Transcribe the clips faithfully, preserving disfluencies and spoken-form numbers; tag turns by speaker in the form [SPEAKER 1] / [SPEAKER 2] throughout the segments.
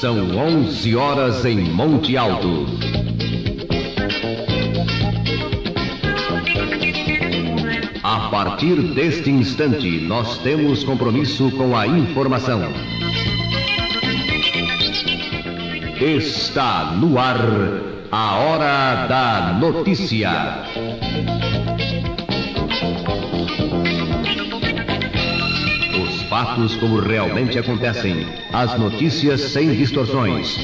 [SPEAKER 1] São onze horas em Monte Alto. A partir deste instante, nós temos compromisso com a informação. Está no ar a Hora da Notícia. Os fatos como realmente acontecem, as notícias sem distorções.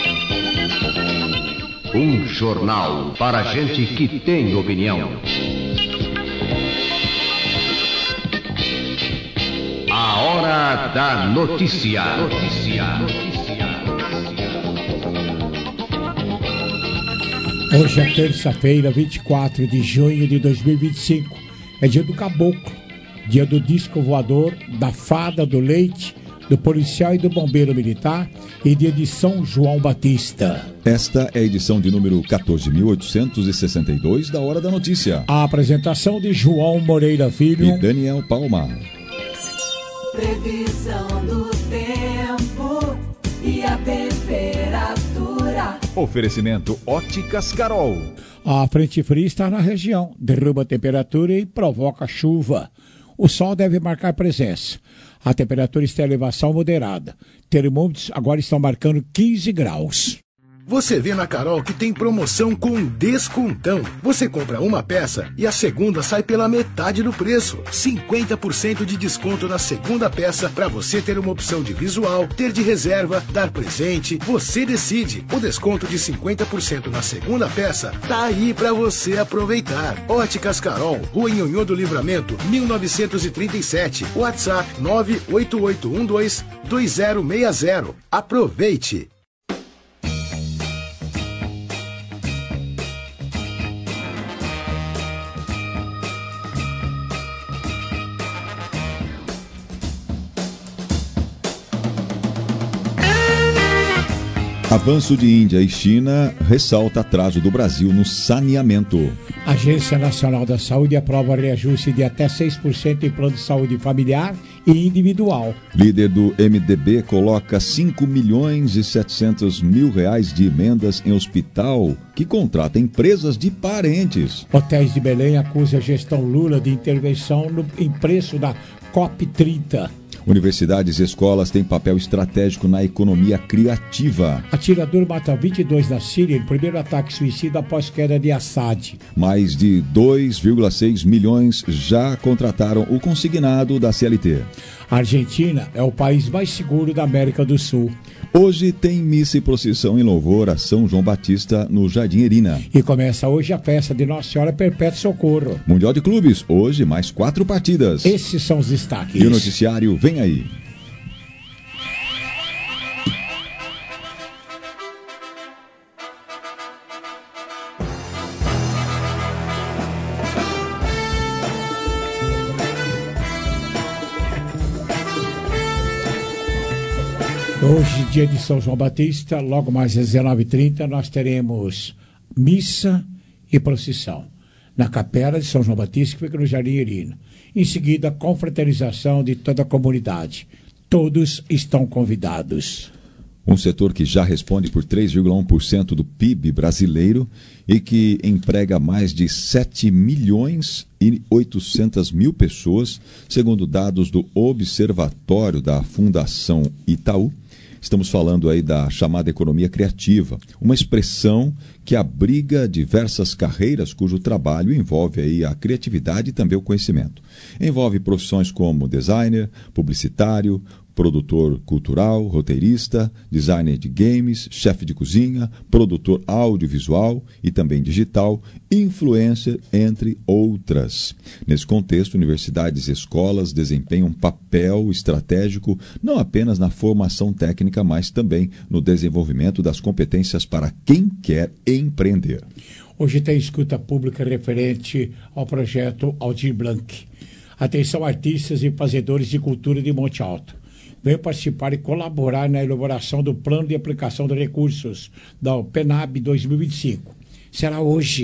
[SPEAKER 1] Um jornal para gente que tem opinião. A Hora da Notícia. Notícia.
[SPEAKER 2] Hoje é terça-feira, vinte e quatro de junho de dois mil e vinte e cinco. É dia do caboclo, dia do disco voador, da fada, do leite, do policial e do bombeiro militar e dia de São João Batista.
[SPEAKER 3] Esta é a edição de número quatorze mil oitocentos e sessenta e dois da Hora da Notícia.
[SPEAKER 2] A apresentação de João Moreira Filho
[SPEAKER 3] e Daniel Palma.
[SPEAKER 4] Previsão do tempo e a temperatura.
[SPEAKER 3] Oferecimento Óticas Carol.
[SPEAKER 2] A frente fria está na região, derruba a temperatura e provoca chuva. O sol deve marcar presença. A temperatura está em elevação moderada. Termômetros agora estão marcando quinze graus.
[SPEAKER 5] Você vê na Carol que tem promoção com descontão. Você compra uma peça e a segunda sai pela metade do preço. cinquenta por cento de desconto na segunda peça para você ter uma opção de visual, ter de reserva, dar presente. Você decide. O desconto de cinquenta por cento na segunda peça tá aí para você aproveitar. Óticas Carol, Rua Nhonhô do Livramento, mil novecentos e trinta e sete. WhatsApp nove oito oito um dois dois zero seis zero. Aproveite!
[SPEAKER 3] Avanço de Índia e China ressalta atraso do Brasil no saneamento.
[SPEAKER 2] A Agência Nacional da Saúde aprova reajuste de até seis por cento em plano de saúde familiar e individual.
[SPEAKER 3] Líder do M D B coloca cinco milhões e setecentos mil reais de emendas em hospital que contrata empresas de parentes.
[SPEAKER 2] Hotéis de Belém acusa a gestão Lula de intervenção no, em preço da COP trinta.
[SPEAKER 3] Universidades e escolas têm papel estratégico na economia criativa.
[SPEAKER 2] Atirador mata vinte e dois na Síria em primeiro ataque suicida após queda de Assad.
[SPEAKER 3] Mais de dois vírgula seis milhões já contrataram o consignado da C L T.
[SPEAKER 2] A Argentina é o país mais seguro da América do Sul.
[SPEAKER 3] Hoje tem missa e procissão em louvor a São João Batista no Jardim Erina.
[SPEAKER 2] E começa hoje a festa de Nossa Senhora Perpétua Socorro.
[SPEAKER 3] Mundial de Clubes, hoje mais quatro partidas.
[SPEAKER 2] Esses são os destaques.
[SPEAKER 3] E o noticiário vem aí.
[SPEAKER 2] Hoje, dia de São João Batista, logo mais às dezenove e trinta, nós teremos missa e procissão na Capela de São João Batista, que fica no Jardim Erina. Em seguida, confraternização de toda a comunidade. Todos estão convidados.
[SPEAKER 3] Um setor que já responde por três vírgula um por cento do P I B brasileiro e que emprega mais de sete milhões e oitocentas mil pessoas, segundo dados do Observatório da Fundação Itaú. Estamos falando aí da chamada economia criativa, uma expressão que abriga diversas carreiras cujo trabalho envolve aí a criatividade e também o conhecimento. Envolve profissões como designer, publicitário, produtor cultural, roteirista, designer de games, chefe de cozinha, produtor audiovisual e também digital, influencer, entre outras. Nesse contexto, universidades e escolas desempenham um papel estratégico não apenas na formação técnica, mas também no desenvolvimento das competências para quem quer empreender.
[SPEAKER 2] Hoje tem escuta pública referente ao projeto Aldir Blanc. Atenção artistas e fazedores de cultura de Monte Alto. Venham participar e colaborar na elaboração do plano de aplicação de recursos da PENAB dois mil e vinte e cinco. Será hoje,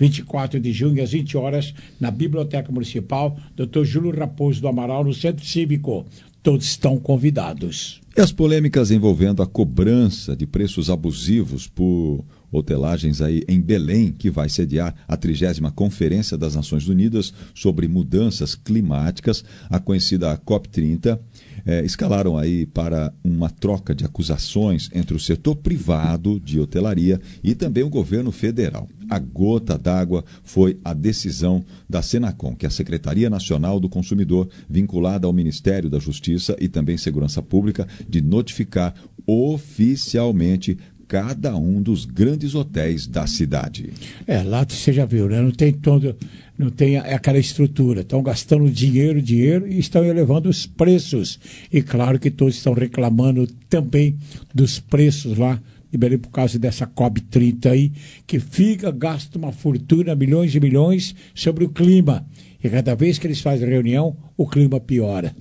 [SPEAKER 2] vinte e quatro de junho, às vinte horas, na Biblioteca Municipal, doutor Júlio Raposo do Amaral, no Centro Cívico. Todos estão convidados.
[SPEAKER 3] E as polêmicas envolvendo a cobrança de preços abusivos por hotelagens aí em Belém, que vai sediar a trigésima Conferência das Nações Unidas sobre Mudanças Climáticas, a conhecida COP trinta, eh, escalaram aí para uma troca de acusações entre o setor privado de hotelaria e também o governo federal. A gota d'água foi a decisão da Senacom, que é a Secretaria Nacional do Consumidor, vinculada ao Ministério da Justiça e também Segurança Pública, de notificar oficialmente cada um dos grandes hotéis da cidade.
[SPEAKER 2] É, lá você já viu, né? Não tem todo, não tem aquela estrutura. Estão gastando dinheiro, dinheiro e estão elevando os preços. E claro que todos estão reclamando também dos preços lá de Belém por causa dessa COP trinta aí, que fica, gasta uma fortuna, milhões e milhões sobre o clima. E cada vez que eles fazem reunião, o clima piora.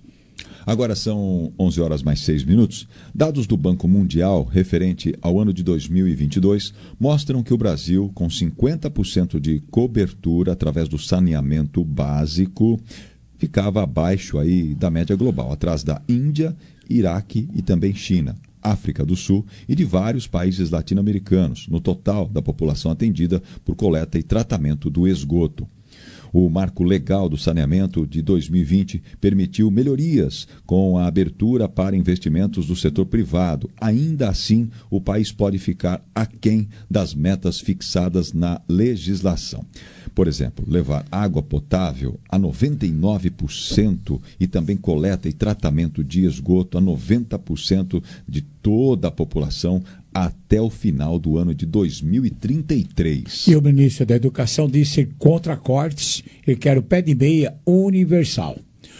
[SPEAKER 3] Agora são onze horas mais seis minutos. Dados do Banco Mundial referente ao ano de dois mil e vinte e dois mostram que o Brasil, com cinquenta por cento de cobertura através do saneamento básico, ficava abaixo aí da média global, atrás da Índia, Iraque e também China, África do Sul e de vários países latino-americanos, no total da população atendida por coleta e tratamento do esgoto. O marco legal do saneamento de dois mil e vinte permitiu melhorias com a abertura para investimentos do setor privado. Ainda assim, o país pode ficar aquém das metas fixadas na legislação. Por exemplo, levar água potável a noventa e nove por cento e também coleta e tratamento de esgoto a noventa por cento de toda a população até o final do ano de dois mil e trinta e três.
[SPEAKER 2] E o ministro da Educação disse contra cortes e quer o pé de meia universal.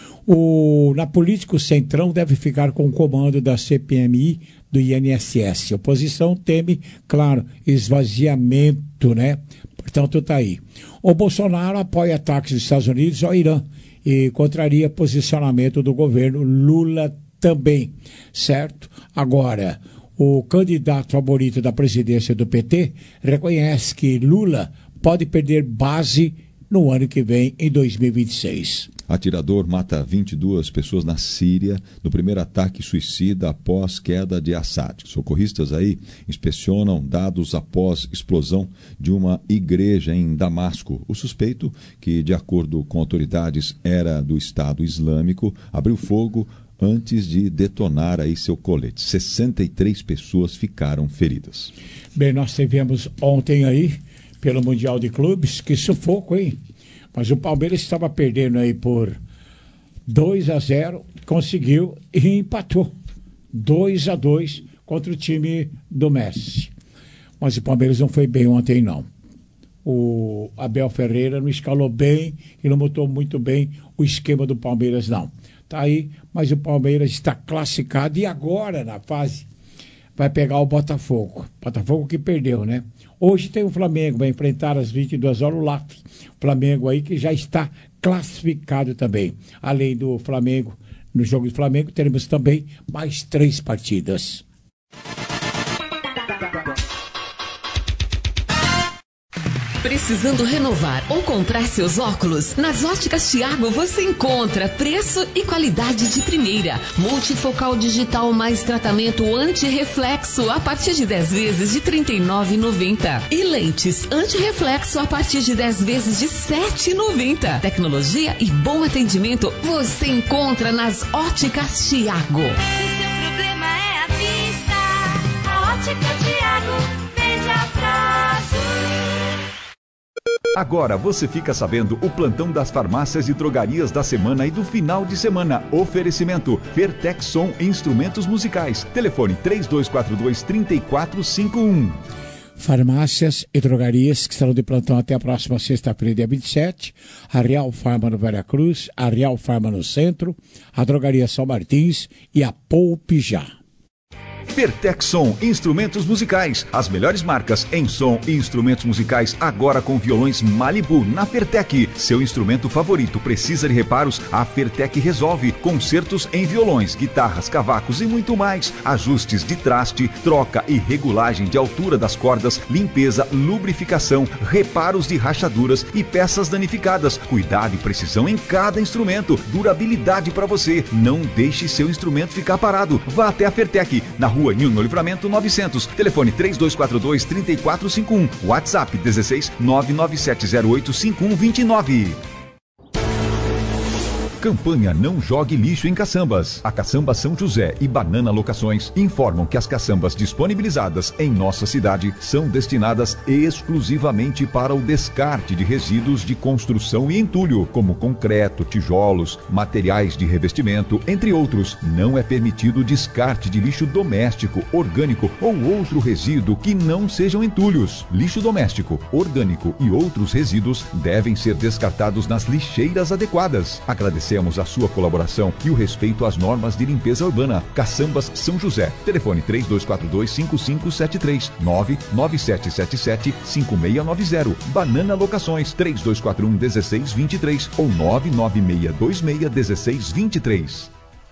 [SPEAKER 2] O, na política, o Centrão deve ficar com o comando da C P M I do I N S S. A oposição teme, claro, esvaziamento, né? Portanto, está aí. O Bolsonaro apoia ataques dos Estados Unidos ao Irã e contraria posicionamento do governo Lula também, certo? Agora, o candidato favorito da presidência do P T reconhece que Lula pode perder base no ano que vem, em dois mil e vinte e seis.
[SPEAKER 3] Atirador mata vinte e duas pessoas na Síria no primeiro ataque suicida após queda de Assad. Socorristas aí inspecionam dados após explosão de uma igreja em Damasco. O suspeito, que de acordo com autoridades era do Estado Islâmico, abriu fogo antes de detonar aí seu colete. sessenta e três pessoas ficaram feridas.
[SPEAKER 2] Bem, nós tivemos ontem aí, pelo Mundial de Clubes, que sufoco, hein? Mas o Palmeiras estava perdendo aí por dois a zero, conseguiu e empatou. dois a dois contra o time do Messi. Mas o Palmeiras não foi bem ontem, não. O Abel Ferreira não escalou bem e não botou muito bem o esquema do Palmeiras, não. Tá aí, mas o Palmeiras está classificado e agora, na fase, vai pegar o Botafogo. Botafogo que perdeu, né? Hoje tem o Flamengo, vai enfrentar às vinte e duas horas o L A F. Flamengo aí que já está classificado também. Além do Flamengo, no jogo do Flamengo, teremos também mais três partidas.
[SPEAKER 6] Precisando renovar ou comprar seus óculos? Nas Óticas Thiago você encontra preço e qualidade de primeira. Multifocal digital mais tratamento anti-reflexo a partir de dez vezes de trinta e nove reais e noventa centavos. E lentes anti-reflexo a partir de dez vezes de sete reais e noventa centavos. Tecnologia e bom atendimento você encontra nas Óticas Thiago.
[SPEAKER 7] Se seu problema é a vista, a Ótica Thiago vende a prazo.
[SPEAKER 8] Agora você fica sabendo o plantão das farmácias e drogarias da semana e do final de semana. Oferecimento Vertex Som Instrumentos Musicais. Telefone três dois quatro dois, três quatro cinco um.
[SPEAKER 2] Farmácias e drogarias que estarão de plantão até a próxima sexta-feira, dia vinte e sete. A Real Farma no Vera Cruz, a Real Farma no Centro, a Drogaria São Martins e a Poupe Já.
[SPEAKER 8] Fertexson Instrumentos Musicais. As melhores marcas em som e instrumentos musicais agora com violões Malibu na Fertec. Seu instrumento favorito precisa de reparos? A Fertec resolve. Concertos em violões, guitarras, cavacos e muito mais. Ajustes de traste, troca e regulagem de altura das cordas, limpeza, lubrificação, reparos de rachaduras e peças danificadas. Cuidado e precisão em cada instrumento. Durabilidade para você. Não deixe seu instrumento ficar parado. Vá até a Fertec, na rua Nilno Livramento novecentos. Telefone três dois quatro dois, três quatro cinco um. WhatsApp dezesseis nove nove sete zero oito cinco um dois nove. Campanha Não Jogue Lixo em Caçambas. A Caçamba São José e Banana Locações informam que as caçambas disponibilizadas em nossa cidade são destinadas exclusivamente para o descarte de resíduos de construção e entulho, como concreto, tijolos, materiais de revestimento, entre outros. Não é permitido o descarte de lixo doméstico, orgânico ou outro resíduo que não sejam entulhos. Lixo doméstico, orgânico e outros resíduos devem ser descartados nas lixeiras adequadas. Agradecemos a sua colaboração e o respeito às normas de limpeza urbana. Caçambas São José. Telefone três dois quatro dois, cinco cinco sete três, nove nove sete sete sete, cinco seis nove zero. Banana Locações três dois quatro um, um seis dois três ou nove nove seis dois seis, um seis dois três.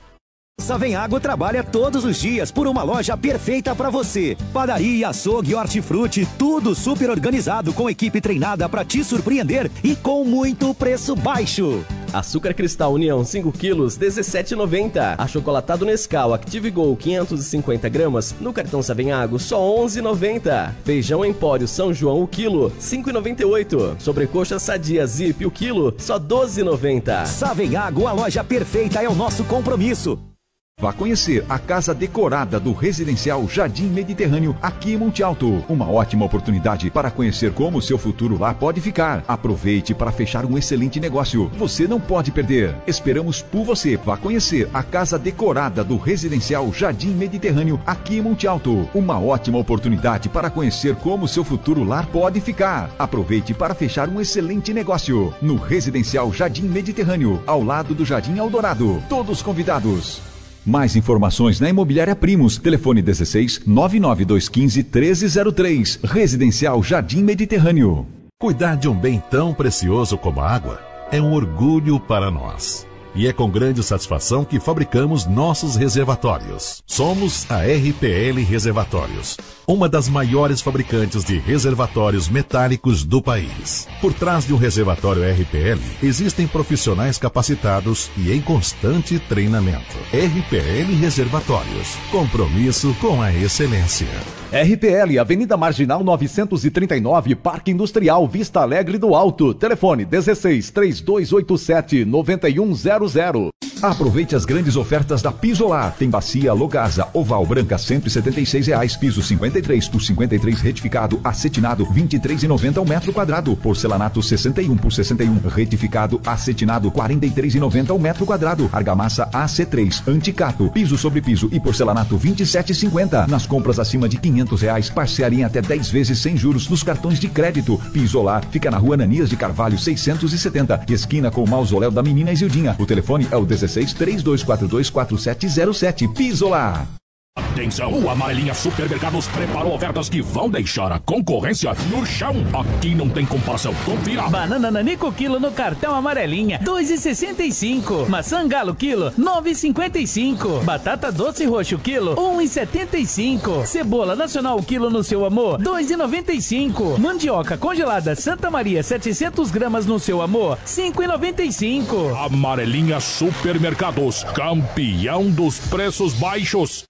[SPEAKER 9] Savenhago trabalha todos os dias por uma loja perfeita para você. Padaria, açougue, hortifruti, tudo super organizado com equipe treinada para te surpreender e com muito preço baixo.
[SPEAKER 10] Açúcar Cristal União cinco quilos, dezessete reais e noventa centavos. Achocolatado Nescau Active Go quinhentos e cinquenta gramas, no cartão Savenhago só onze reais e noventa centavos. Feijão Empório São João o quilo, cinco reais e noventa e oito centavos. Sobrecoxa Sadia Zip o quilo, só doze reais e noventa centavos.
[SPEAKER 9] Savenhago, a loja perfeita é o nosso compromisso.
[SPEAKER 8] Vá conhecer a casa decorada do Residencial Jardim Mediterrâneo, aqui em Monte Alto. Uma ótima oportunidade para conhecer como o seu futuro lá pode ficar. Aproveite para fechar um excelente negócio. Você não pode perder. Esperamos por você. Vá conhecer a casa decorada do Residencial Jardim Mediterrâneo, aqui em Monte Alto. Uma ótima oportunidade para conhecer como o seu futuro lá pode ficar. Aproveite para fechar um excelente negócio. No Residencial Jardim Mediterrâneo, ao lado do Jardim Eldorado. Todos convidados. Mais informações na Imobiliária Primos. Telefone dezesseis, nove nove dois um cinco, um três zero três. Residencial Jardim Mediterrâneo.
[SPEAKER 11] Cuidar de um bem tão precioso como a água é um orgulho para nós. E é com grande satisfação que fabricamos nossos reservatórios. Somos a R P L Reservatórios, uma das maiores fabricantes de reservatórios metálicos do país. Por trás de um reservatório R P L, existem profissionais capacitados e em constante treinamento. R P L Reservatórios, compromisso com a excelência.
[SPEAKER 12] R P L, Avenida Marginal novecentos e trinta e nove, Parque Industrial, Vista Alegre do Alto. Telefone dezesseis, três dois oito sete, nove um zero zero.
[SPEAKER 8] Aproveite as grandes ofertas da Pisolar. Tem bacia Logasa oval branca cento e setenta e seis reais, piso cinquenta e três por cinquenta e três retificado, acetinado vinte e três reais e noventa centavos ao metro quadrado, porcelanato sessenta e um por sessenta e um retificado, acetinado quarenta e três reais e noventa centavos ao metro quadrado, argamassa A C três anticato, piso sobre piso e porcelanato vinte e sete reais e cinquenta centavos. Nas compras acima de quinhentos reais, parcele em até dez vezes sem juros nos cartões de crédito. Pisolar fica na Rua Ananias de Carvalho seiscentos e setenta, esquina com o Mausoléu da Menina Isildinha. O telefone é o dezesseis, três dois quatro dois, quatro sete zero sete. Pisolar.
[SPEAKER 13] Atenção, o Amarelinha Supermercados preparou ofertas que vão deixar a concorrência no chão. Aqui não tem comparação, confira.
[SPEAKER 14] Banana Nanico quilo no cartão Amarelinha, dois reais e sessenta e cinco centavos. Maçã Galo quilo, nove reais e cinquenta e cinco centavos. Batata doce roxo quilo, um real e setenta e cinco centavos. Cebola nacional quilo no seu amor, dois reais e noventa e cinco centavos. Mandioca congelada Santa Maria setecentas gramas no seu amor, cinco reais e noventa e cinco centavos.
[SPEAKER 13] Amarelinha Supermercados, campeão dos preços baixos.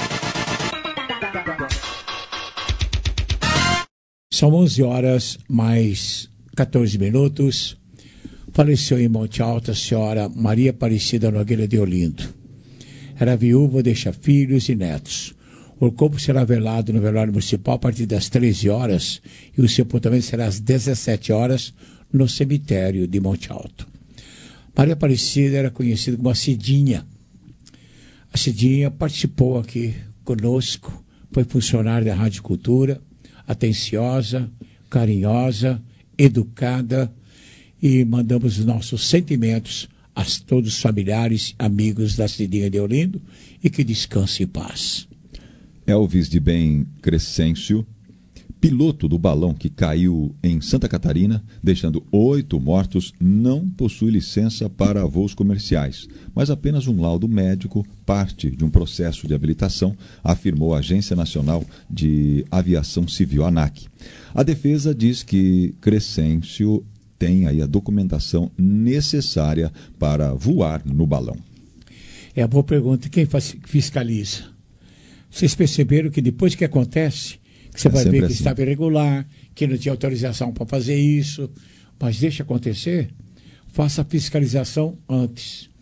[SPEAKER 2] São onze horas mais quatorze minutos. Faleceu em Monte Alto a senhora Maria Aparecida Nogueira de Olindo. Era viúva, deixa filhos e netos. O corpo será velado no velório municipal a partir das treze horas e o sepultamento será às dezessete horas no cemitério de Monte Alto. Maria Aparecida era conhecida como a Cidinha. A Cidinha participou aqui conosco, foi funcionária da Rádio Cultura, atenciosa, carinhosa, educada, e mandamos os nossos sentimentos a todos os familiares, amigos da Cidinha de Olindo, e que descanse em paz.
[SPEAKER 3] Elvis de Bem Crescêncio, piloto do balão que caiu em Santa Catarina, deixando oito mortos, não possui licença para voos comerciais, mas apenas um laudo médico, parte de um processo de habilitação, afirmou a Agência Nacional de Aviação Civil, ANAC. A defesa diz que Crescêncio tem aí a documentação necessária para voar no balão.
[SPEAKER 2] É a boa pergunta. Quem fiscaliza? Vocês perceberam que depois que acontece, que você
[SPEAKER 3] É
[SPEAKER 2] vai ver que
[SPEAKER 3] assim.
[SPEAKER 2] estava irregular, que não tinha autorização para fazer isso, mas deixa acontecer, faça a fiscalização antes.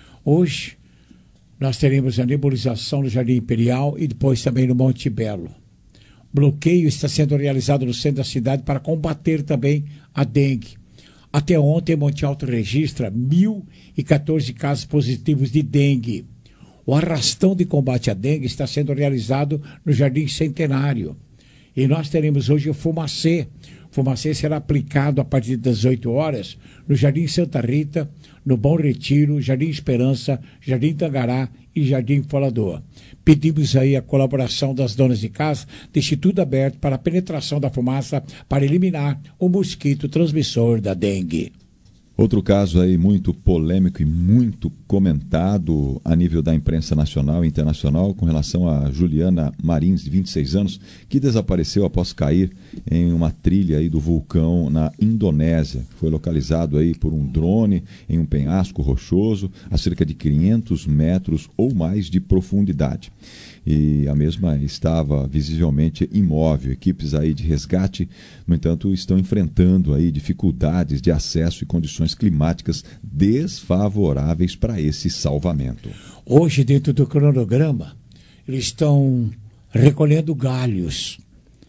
[SPEAKER 2] Hoje, nós teremos a nebulização no Jardim Imperial e depois também no Monte Belo. Bloqueio está sendo realizado no centro da cidade para combater também a dengue. Até ontem, Monte Alto registra mil e quatorze casos positivos de dengue. O arrastão de combate à dengue está sendo realizado no Jardim Centenário. E nós teremos hoje o Fumacê. O Fumacê será aplicado a partir das oito horas no Jardim Santa Rita, no Bom Retiro, Jardim Esperança, Jardim Tangará e Jardim Falador. Pedimos aí a colaboração das donas de casa, deixe tudo aberto para a penetração da fumaça para eliminar o mosquito transmissor da dengue.
[SPEAKER 3] Outro caso aí muito polêmico e muito comentado a nível da imprensa nacional e internacional com relação a Juliana Marins, de vinte e seis anos, que desapareceu após cair em uma trilha aí do vulcão na Indonésia. Foi localizado aí por um drone em um penhasco rochoso a cerca de quinhentos metros ou mais de profundidade. E a mesma estava visivelmente imóvel. Equipes aí de resgate, no entanto, estão enfrentando aí dificuldades de acesso e condições climáticas desfavoráveis para esse salvamento.
[SPEAKER 2] Hoje, dentro do cronograma, eles estão recolhendo galhos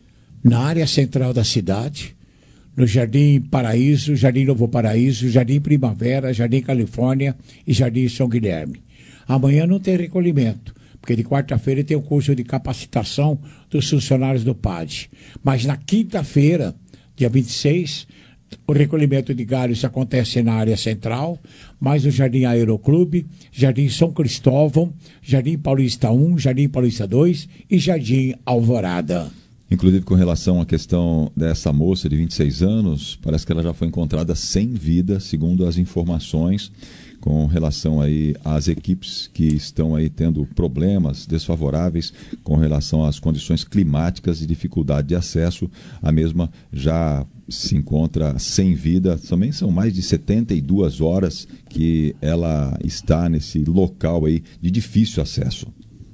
[SPEAKER 2] na área central da cidade, no Jardim Paraíso, Jardim Novo Paraíso, Jardim Primavera, Jardim Califórnia e Jardim São Guilherme. Amanhã não tem recolhimento, porque de quarta-feira tem o curso de capacitação dos funcionários do P A D. Mas na quinta-feira, dia vinte e seis, o recolhimento de galhos acontece na área central, mais o Jardim Aeroclube, Jardim São Cristóvão, Jardim Paulista um, Jardim Paulista dois e Jardim Alvorada.
[SPEAKER 3] Inclusive, com relação à questão dessa moça de vinte e seis anos, parece que ela já foi encontrada sem vida, segundo as informações, com relação aí às equipes que estão aí tendo problemas desfavoráveis com relação às condições climáticas e dificuldade de acesso. A mesma já se encontra sem vida. Também são mais de setenta e duas horas que ela está nesse local aí de difícil acesso.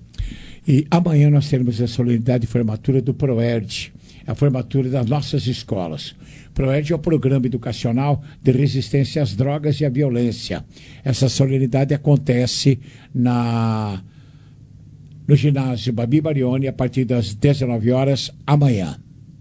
[SPEAKER 2] E amanhã nós teremos a solenidade de formatura do PROERD, a formatura das nossas escolas. PROERD é o Programa Educacional de Resistência às Drogas e à Violência. Essa solenidade acontece na, no ginásio Babi Barioni a partir das dezenove horas amanhã.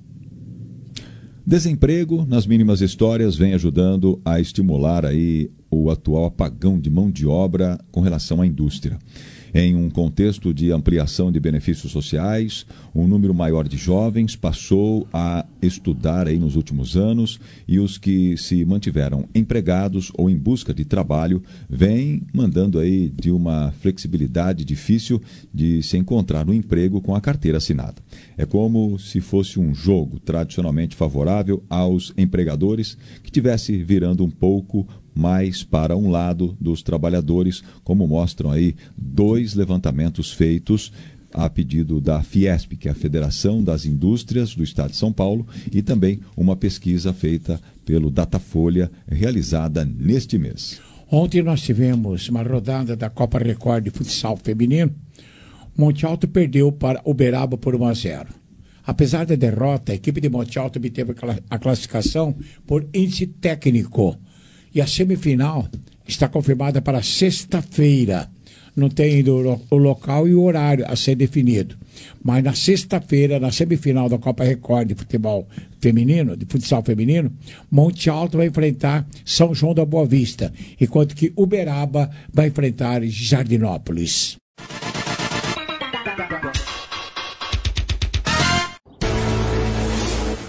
[SPEAKER 3] Desemprego nas mínimas histórias vem ajudando a estimular aí o atual apagão de mão de obra com relação à indústria. Em um contexto de ampliação de benefícios sociais, um número maior de jovens passou a estudar aí nos últimos anos e os que se mantiveram empregados ou em busca de trabalho vêm mandando aí de uma flexibilidade difícil de se encontrar no emprego com a carteira assinada. É como se fosse um jogo tradicionalmente favorável aos empregadores que tivesse virando um pouco mais para um lado dos trabalhadores, como mostram aí dois levantamentos feitos a pedido da Fiesp, que é a Federação das Indústrias do Estado de São Paulo, e também uma pesquisa feita pelo Datafolha, realizada neste mês.
[SPEAKER 2] Ontem nós tivemos uma rodada da Copa Record de futsal feminino. Monte Alto perdeu para Uberaba por um a zero. Apesar da derrota, a equipe de Monte Alto obteve a classificação por índice técnico. E a semifinal está confirmada para sexta-feira. Não tem ainda o local e o horário a ser definido. Mas na sexta-feira, na semifinal da Copa Record de futebol feminino, de futsal feminino, Monte Alto vai enfrentar São João da Boa Vista, enquanto que Uberaba vai enfrentar Jardinópolis.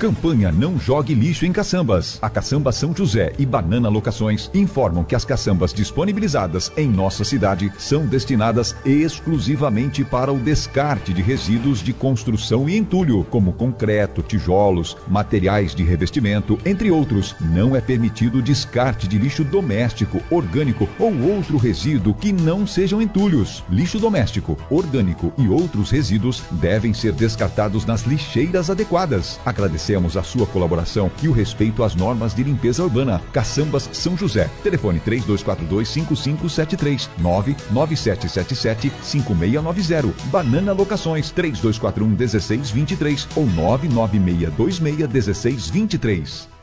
[SPEAKER 8] Campanha Não Jogue Lixo em Caçambas. A Caçamba São José e Banana Locações informam que as caçambas disponibilizadas em nossa cidade são destinadas exclusivamente para o descarte de resíduos de construção e entulho, como concreto, tijolos, materiais de revestimento, entre outros. Não é permitido o descarte de lixo doméstico, orgânico ou outro resíduo que não sejam entulhos. Lixo doméstico, orgânico e outros resíduos devem ser descartados nas lixeiras adequadas. Agradecemos a sua colaboração e o respeito às normas de limpeza urbana. Caçambas São José. Telefone três dois quatro dois, cinco cinco sete três, nove nove sete sete sete, cinco seis nove zero. Banana Locações três dois quatro um, um seis dois três ou nove nove seis dois seis, um seis dois três.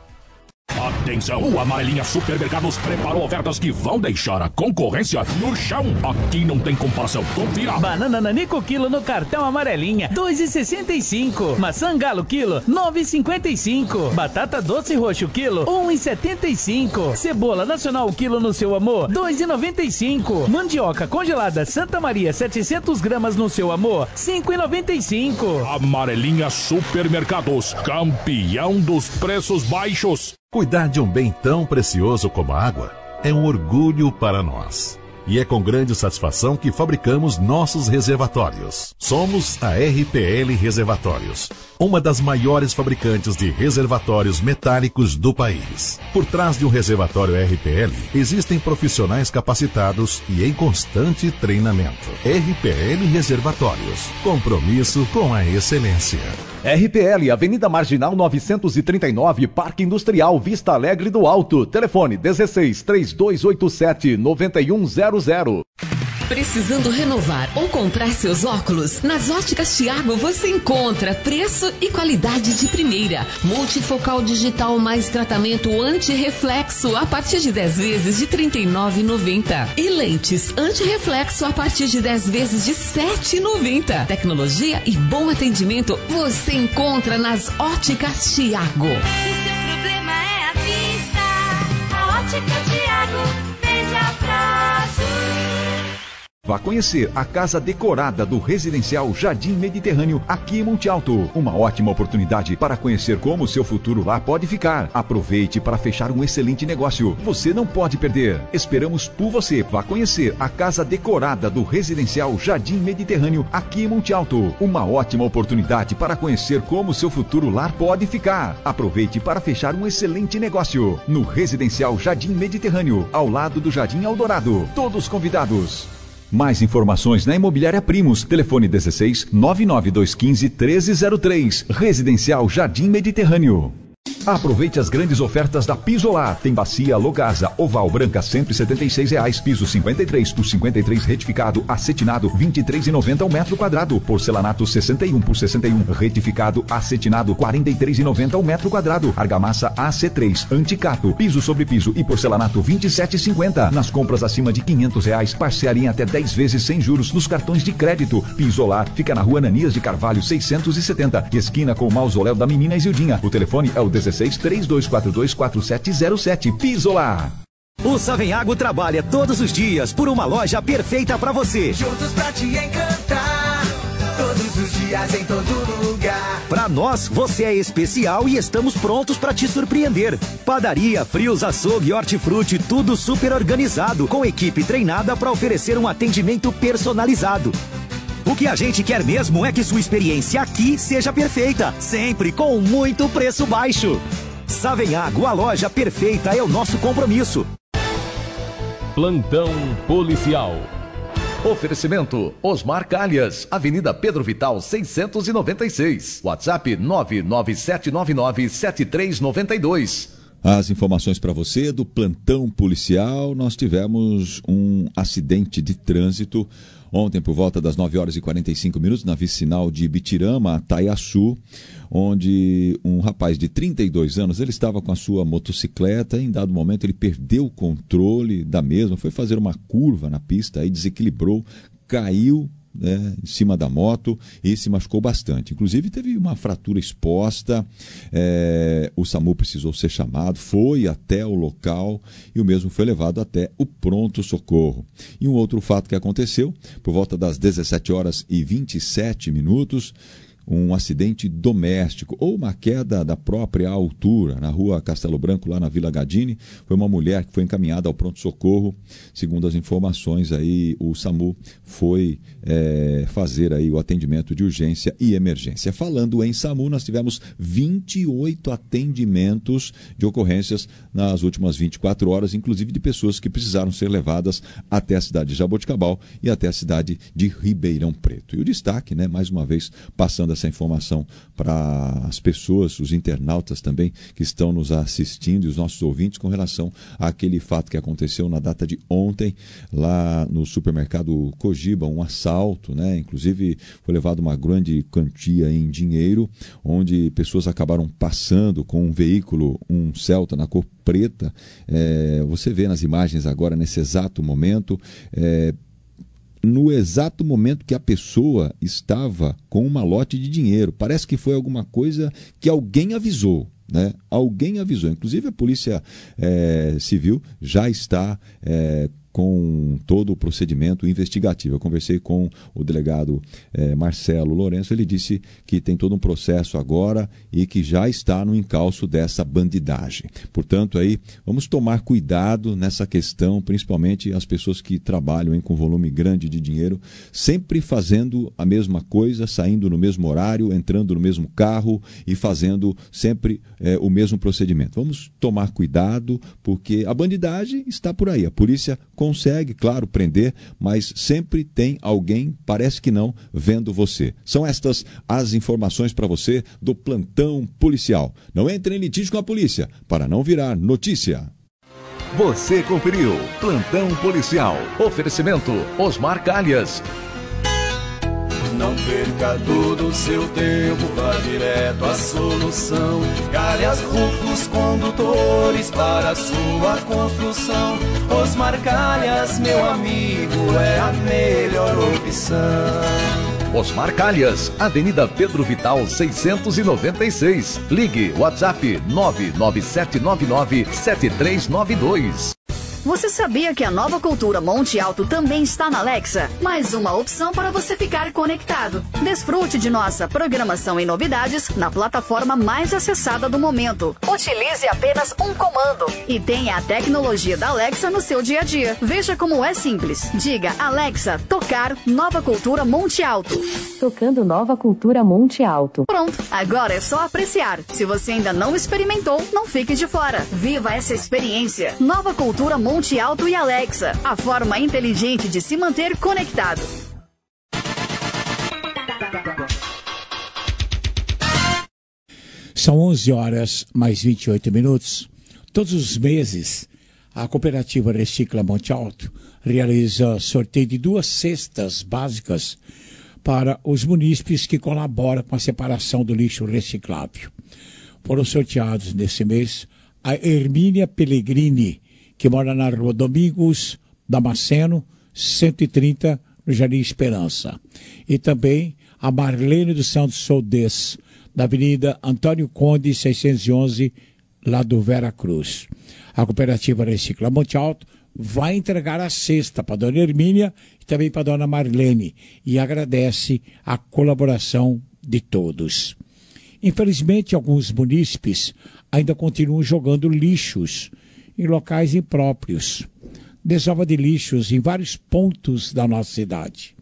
[SPEAKER 13] Atenção, o Amarelinha Supermercados preparou ofertas que vão deixar a concorrência no chão. Aqui não tem comparação, confira.
[SPEAKER 14] Banana Nanico quilo no cartão Amarelinha, dois reais e sessenta e cinco centavos. Maçã Galo quilo, nove reais e cinquenta e cinco centavos. Batata doce roxo quilo, um real e setenta e cinco centavos. Cebola nacional quilo no seu amor, dois reais e noventa e cinco centavos. Mandioca congelada Santa Maria setecentas gramas no seu amor, cinco reais e noventa e cinco centavos.
[SPEAKER 13] Amarelinha Supermercados, campeão dos preços baixos.
[SPEAKER 11] Cuidar de um bem tão precioso como a água é um orgulho para nós. E é com grande satisfação que fabricamos nossos reservatórios. Somos a R P L Reservatórios, uma das maiores fabricantes de reservatórios metálicos do país. Por trás de um reservatório R P L, existem profissionais capacitados e em constante treinamento. R P L Reservatórios, compromisso com a excelência.
[SPEAKER 12] R P L, Avenida Marginal novecentos e trinta e nove, Parque Industrial, Vista Alegre do Alto. Telefone dezesseis, três dois oito sete, nove um zero zero.
[SPEAKER 6] Precisando renovar ou comprar seus óculos? Nas Óticas Thiago você encontra preço e qualidade de primeira. Multifocal digital mais tratamento anti-reflexo a partir de dez vezes de trinta e nove reais e noventa centavos. E lentes anti-reflexo a partir de dez vezes de sete reais e noventa centavos. Tecnologia e bom atendimento você encontra nas Óticas Thiago.
[SPEAKER 7] Se seu problema é a vista, a Ótica Thiago vende a prazo.
[SPEAKER 8] Vá conhecer a casa decorada do residencial Jardim Mediterrâneo, aqui em Monte Alto. Uma ótima oportunidade para conhecer como o seu futuro lá pode ficar. Aproveite para fechar um excelente negócio. Você não pode perder. Esperamos por você. Vá conhecer a casa decorada do residencial Jardim Mediterrâneo, aqui em Monte Alto. Uma ótima oportunidade para conhecer como o seu futuro lar pode ficar. Aproveite para fechar um excelente negócio. No residencial Jardim Mediterrâneo, ao lado do Jardim Eldorado. Todos convidados. Mais informações na Imobiliária Primos. Telefone dezesseis, nove nove dois um cinco, um três zero três. Residencial Jardim Mediterrâneo. Aproveite as grandes ofertas da Pisolar. Tem bacia Logasa oval branca cento e setenta e seis reais, piso cinquenta e três por cinquenta e três retificado, acetinado vinte e três reais e noventa centavos ao metro quadrado, porcelanato sessenta e um por sessenta e um retificado, acetinado quarenta e três reais e noventa centavos ao metro quadrado, argamassa A C três anticato, piso sobre piso e porcelanato vinte e sete reais e cinquenta centavos. Nas compras acima de quinhentos reais, parcela em até dez vezes sem juros nos cartões de crédito. Pisolar fica na Rua Ananias de Carvalho seiscentos e setenta, esquina com o mausoléu da Menina Isildinha. O telefone é o dezesseis, três dois quatro dois, quatro sete zero sete. Pisolar.
[SPEAKER 9] O Savenhago trabalha todos os dias por uma loja perfeita para você.
[SPEAKER 4] Juntos pra te encantar, todos os dias em todo lugar.
[SPEAKER 9] Para nós, você é especial e estamos prontos para te surpreender. Padaria, frios, açougue, hortifruti, tudo super organizado, com equipe treinada para oferecer um atendimento personalizado. O que a gente quer mesmo é que sua experiência aqui seja perfeita, sempre com muito preço baixo. Savenhago, a loja perfeita é o nosso compromisso.
[SPEAKER 1] Plantão policial.
[SPEAKER 12] Oferecimento Osmar Calhas, Avenida Pedro Vital seiscentos e noventa e seis. WhatsApp nove nove sete nove nove sete três nove dois.
[SPEAKER 3] As informações para você do plantão policial. Nós tivemos um acidente de trânsito ontem por volta das nove horas e quarenta e cinco minutos na vicinal de Ibitirama, Ataiaçu, onde um rapaz de trinta e dois anos, ele estava com a sua motocicleta e em dado momento ele perdeu o controle da mesma, foi fazer uma curva na pista, aí desequilibrou, caiu, né, em cima da moto e se machucou bastante. Inclusive teve uma fratura exposta, é, o SAMU precisou ser chamado, foi até o local e o mesmo foi levado até o pronto-socorro. E um outro fato que aconteceu, por volta das dezessete horas e vinte e sete minutos, um acidente doméstico ou uma queda da própria altura na rua Castelo Branco, lá na Vila Gadini. Foi uma mulher que foi encaminhada ao pronto-socorro. Segundo as informações, aí, o SAMU foi é, fazer aí o atendimento de urgência e emergência. Falando em SAMU, nós tivemos vinte e oito atendimentos de ocorrências nas últimas vinte e quatro horas, inclusive de pessoas que precisaram ser levadas até a cidade de Jaboticabal e até a cidade de Ribeirão Preto. E o destaque, né, mais uma vez, passando essa informação para as pessoas, os internautas também que estão nos assistindo e os nossos ouvintes com relação àquele fato que aconteceu na data de ontem lá no supermercado Cogiba, um assalto, né? Inclusive foi levado uma grande quantia em dinheiro, onde pessoas acabaram passando com um veículo, um Celta na cor preta. É, você vê nas imagens agora, nesse exato momento, é, no exato momento que a pessoa estava com um malote de dinheiro. Parece que foi alguma coisa que alguém avisou, né? Alguém avisou. Inclusive a Polícia é, Civil já está é, com todo o procedimento investigativo. Eu conversei com o delegado eh, Marcelo Lourenço, ele disse que tem todo um processo agora e que já está no encalço dessa bandidagem. Portanto, aí vamos tomar cuidado nessa questão, principalmente as pessoas que trabalham hein, com volume grande de dinheiro, sempre fazendo a mesma coisa, saindo no mesmo horário, entrando no mesmo carro e fazendo sempre eh, o mesmo procedimento. Vamos tomar cuidado, porque a bandidagem está por aí. A polícia consegue, claro, prender, mas sempre tem alguém, parece que não, vendo você. São estas as informações para você do Plantão Policial. Não entre em litígio com a polícia, para não virar notícia.
[SPEAKER 12] Você conferiu Plantão Policial. Oferecimento Osmar Calhas.
[SPEAKER 15] Não perca todo o seu tempo, vá direto à solução. Calhas, rufos, condutores para a sua construção. Osmar Calhas, meu amigo, é a melhor opção.
[SPEAKER 12] Osmar Calhas, Avenida Pedro Vital seiscentos e noventa e seis. Ligue WhatsApp nove nove sete nove nove sete três nove dois.
[SPEAKER 16] Você sabia que a Nova Cultura Monte Alto também está na Alexa? Mais uma opção para você ficar conectado. Desfrute de nossa programação e novidades na plataforma mais acessada do momento. Utilize apenas um comando e tenha a tecnologia da Alexa no seu dia a dia. Veja como é simples. Diga Alexa, tocar Nova Cultura Monte Alto.
[SPEAKER 17] Tocando Nova Cultura Monte Alto.
[SPEAKER 16] Pronto, agora é só apreciar. Se você ainda não experimentou, não fique de fora. Viva essa experiência. Nova Cultura Monte Monte Alto e Alexa, a forma inteligente de se manter conectado.
[SPEAKER 2] São onze horas mais vinte e oito minutos. Todos os meses, a cooperativa Recicla Monte Alto realiza sorteio de duas cestas básicas para os munícipes que colaboram com a separação do lixo reciclável. Foram sorteados nesse mês a Hermínia Pellegrini, que mora na rua Domingos Damasceno, cento e trinta, no Jardim Esperança. E também a Marlene dos Santos Soldês, da Avenida Antônio Conde, seiscentos e onze, lá do Vera Cruz. A cooperativa Recicla Monte Alto vai entregar a cesta para a dona Hermínia e também para a dona Marlene e agradece a colaboração de todos. Infelizmente, alguns munícipes ainda continuam jogando lixos em locais impróprios. Desova de lixos em vários pontos da nossa cidade.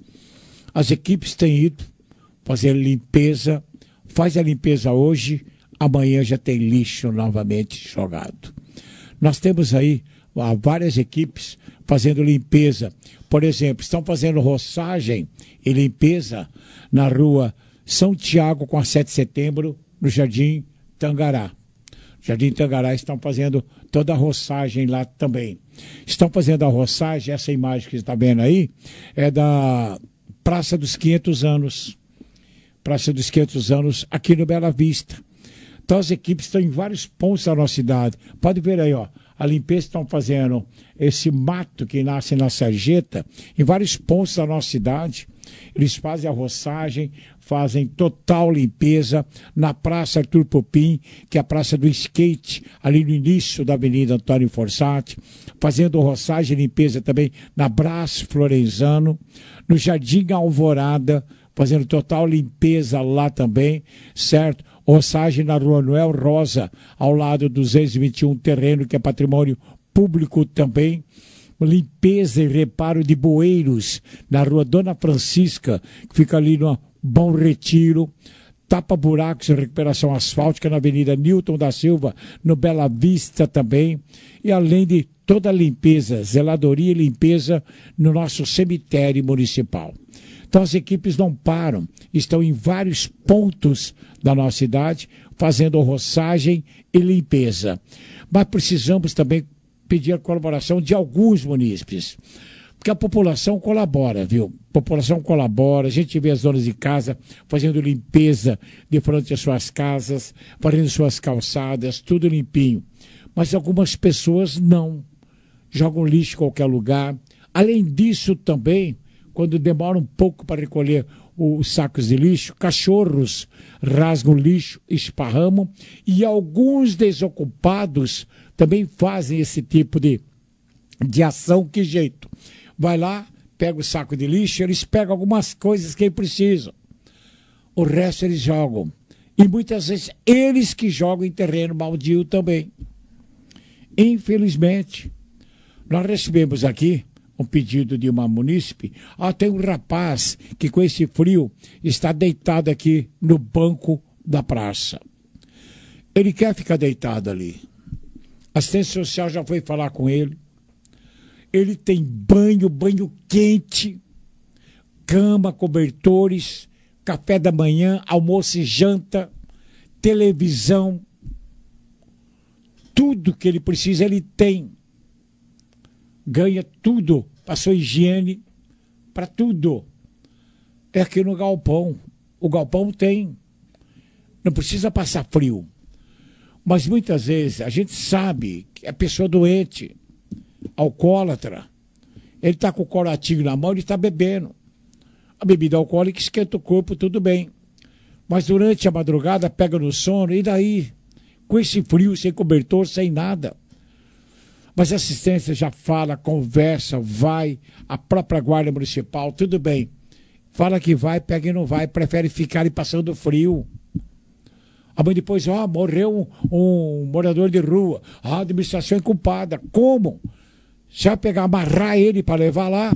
[SPEAKER 2] As equipes têm ido fazer limpeza, faz a limpeza hoje, amanhã já tem lixo novamente jogado. Nós temos aí ó, várias equipes fazendo limpeza. Por exemplo, estão fazendo roçagem e limpeza na rua São Tiago com a sete de setembro, no Jardim Tangará. Jardim Tangará estão fazendo toda a roçagem lá também. Estão fazendo a roçagem, essa imagem que você está vendo aí, é da Praça dos quinhentos anos. Praça dos quinhentos anos, aqui no Bela Vista. Então as equipes estão em vários pontos da nossa cidade. Pode ver aí, ó. A limpeza estão fazendo esse mato que nasce na sarjeta, em vários pontos da nossa cidade. Eles fazem a roçagem, fazem total limpeza na Praça Arthur Popim, que é a praça do skate, ali no início da Avenida Antônio Fossati, fazendo roçagem e limpeza também na Brás Florenzano, no Jardim Alvorada, fazendo total limpeza lá também, certo? Roçagem na Rua Noel Rosa, ao lado do duzentos e vinte e um, terreno que é patrimônio público também. Limpeza e reparo de bueiros na Rua Dona Francisca, que fica ali no Bom Retiro. Tapa-buracos e recuperação asfáltica na Avenida Newton da Silva, no Bela Vista também. E além de toda a limpeza, zeladoria e limpeza no nosso cemitério municipal. Então as equipes não param, estão em vários pontos da nossa cidade, fazendo roçagem e limpeza. Mas precisamos também pedir a colaboração de alguns munícipes. Porque a população colabora, viu? A população colabora, a gente vê as donas de casa fazendo limpeza de frente às suas casas, fazendo suas calçadas, tudo limpinho. Mas algumas pessoas não. Jogam lixo em qualquer lugar. Além disso também, quando demora um pouco para recolher os sacos de lixo, cachorros rasgam lixo, esparramam, e alguns desocupados também fazem esse tipo de, de ação. Que jeito? Vai lá, pega o saco de lixo, eles pegam algumas coisas que precisam. O resto eles jogam. E muitas vezes eles que jogam em terreno baldio também. Infelizmente, nós recebemos aqui um pedido de uma munícipe. Ah, tem um rapaz que com esse frio está deitado aqui no banco da praça. Ele quer ficar deitado ali. A assistência social já foi falar com ele. Ele tem banho, banho quente, cama, cobertores, café da manhã, almoço e janta, televisão. Tudo que ele precisa, ele tem. Ganha tudo, passou higiene para tudo. É aqui no galpão. O galpão tem. Não precisa passar frio. Mas muitas vezes a gente sabe que é pessoa doente, alcoólatra. Ele está com o corotinho na mão, ele está bebendo. A bebida alcoólica esquenta o corpo, tudo bem. Mas durante a madrugada pega no sono, e daí? Com esse frio, sem cobertor, sem nada. Mas a assistência já fala, conversa, vai, a própria guarda municipal, tudo bem. Fala que vai, pega e não vai, prefere ficar e passando frio. A mãe depois, ó, oh, morreu um, um morador de rua. A administração é culpada. Como? Se vai pegar, amarrar ele para levar lá.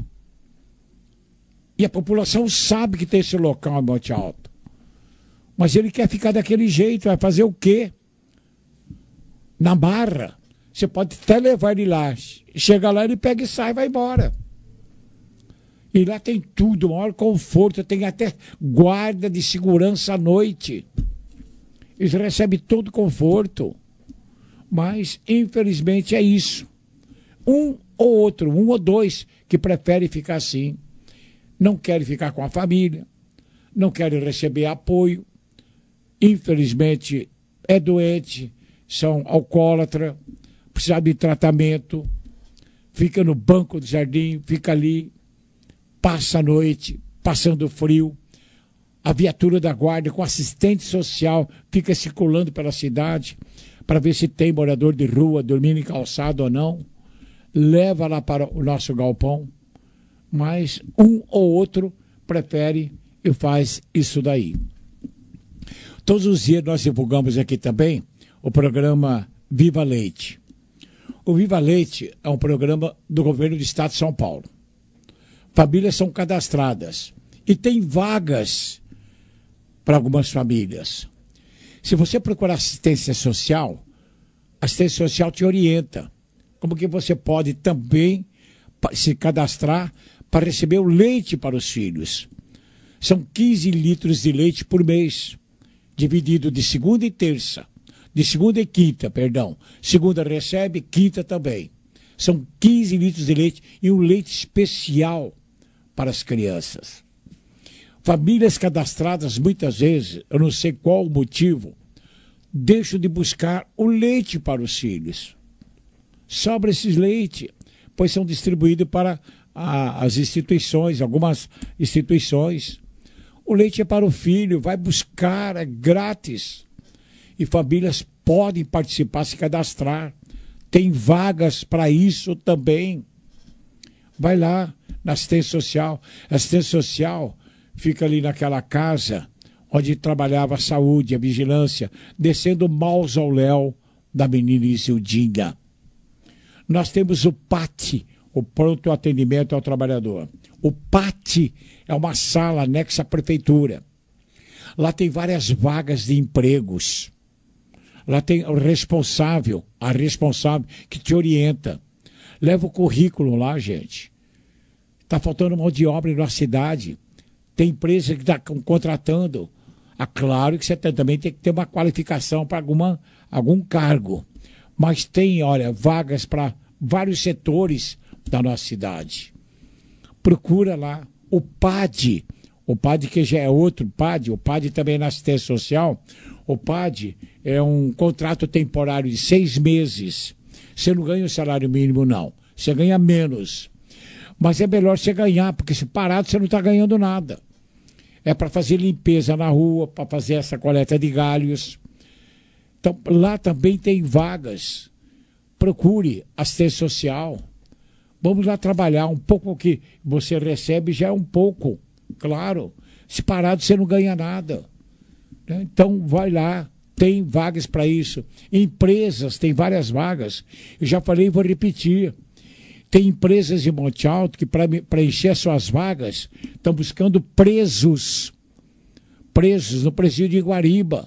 [SPEAKER 2] E a população sabe que tem esse local em Monte Alto. Mas ele quer ficar daquele jeito, vai fazer o quê? Na marra. Você pode até levar ele lá. Chega lá, ele pega e sai e vai embora. E lá tem tudo, maior conforto, tem até guarda de segurança à noite. Eles recebem todo conforto. Mas, infelizmente, é isso. Um ou outro, um ou dois, que preferem ficar assim. Não querem ficar com a família. Não querem receber apoio. Infelizmente, é doente. São alcoólatra. Precisa de tratamento. Fica no banco do jardim, fica ali. Passa a noite, passando frio. A viatura da guarda com assistente social fica circulando pela cidade para ver se tem morador de rua dormindo em calçado ou não. Leva lá para o nosso galpão. Mas um ou outro prefere e faz isso daí. Todos os dias nós divulgamos aqui também o programa Viva Leite. O Viva Leite é um programa do governo do estado de São Paulo. Famílias são cadastradas e tem vagas para algumas famílias. Se você procurar assistência social, a assistência social te orienta como que você pode também se cadastrar para receber o leite para os filhos. São quinze litros de leite por mês, dividido de segunda e terça. De segunda e quinta, perdão. Segunda recebe, quinta também. São quinze litros de leite e um leite especial para as crianças. Famílias cadastradas, muitas vezes, eu não sei qual o motivo, deixam de buscar o leite para os filhos. Sobra esses leite, pois são distribuídos para a, as instituições, algumas instituições. O leite é para o filho, vai buscar, é grátis. E famílias podem participar, se cadastrar. Tem vagas para isso também. Vai lá na assistência social. A assistência social fica ali naquela casa onde trabalhava a saúde, a vigilância, descendo o mausoléu da menina Isildinha. Nós temos o P A T, o Pronto Atendimento ao Trabalhador. O P A T é uma sala anexa à prefeitura. Lá tem várias vagas de empregos. Lá tem o responsável, a responsável que te orienta. Leva o currículo lá, gente. Está faltando mão de obra na cidade. Tem empresa que está contratando. É claro que você também tem que ter uma qualificação para alguma, algum cargo. Mas tem, olha, vagas para vários setores da nossa cidade. Procura lá o P A D. O P A D que já é outro P A D. O P A D também é na assistência social. O P A D é um contrato temporário de seis meses. Você não ganha o salário mínimo, não. Você ganha menos. Mas é melhor você ganhar, porque se parado você não está ganhando nada. É para fazer limpeza na rua, para fazer essa coleta de galhos. Então, lá também tem vagas. Procure assistência social. Vamos lá trabalhar. Um pouco que você recebe já é um pouco, claro. Se parado você não ganha nada. Então, vai lá. Tem vagas para isso. Empresas, tem várias vagas. Eu já falei e vou repetir. Tem empresas em Monte Alto que, para preencher as suas vagas, estão buscando presos. Presos no presídio de Guariba.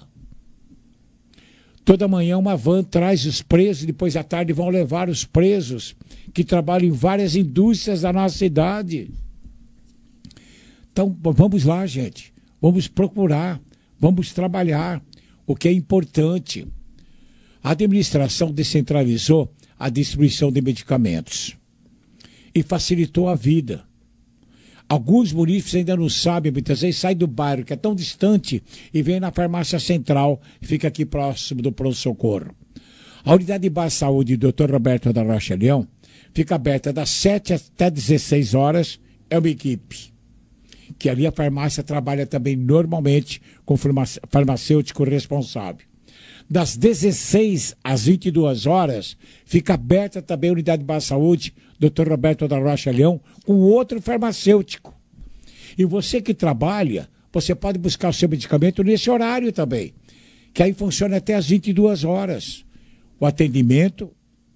[SPEAKER 2] Toda manhã uma van traz os presos, depois à tarde vão levar os presos que trabalham em várias indústrias da nossa cidade. Então, vamos lá, gente. Vamos procurar. Vamos trabalhar. O que é importante. A administração descentralizou a distribuição de medicamentos e facilitou a vida. Alguns munícipes ainda não sabem, muitas vezes saem do bairro, que é tão distante, e vem na farmácia central, fica aqui próximo do pronto-socorro. A unidade de base de saúde do doutor Roberto da Rocha Leão fica aberta das sete até dezesseis horas, é uma equipe. Que ali a farmácia trabalha também normalmente com farmacêutico responsável. Das dezesseis às vinte e duas horas, fica aberta também a unidade de base de saúde, doutor Roberto da Rocha Leão, com outro farmacêutico. E você que trabalha, você pode buscar o seu medicamento nesse horário também, que aí funciona até às vinte e duas horas. O atendimento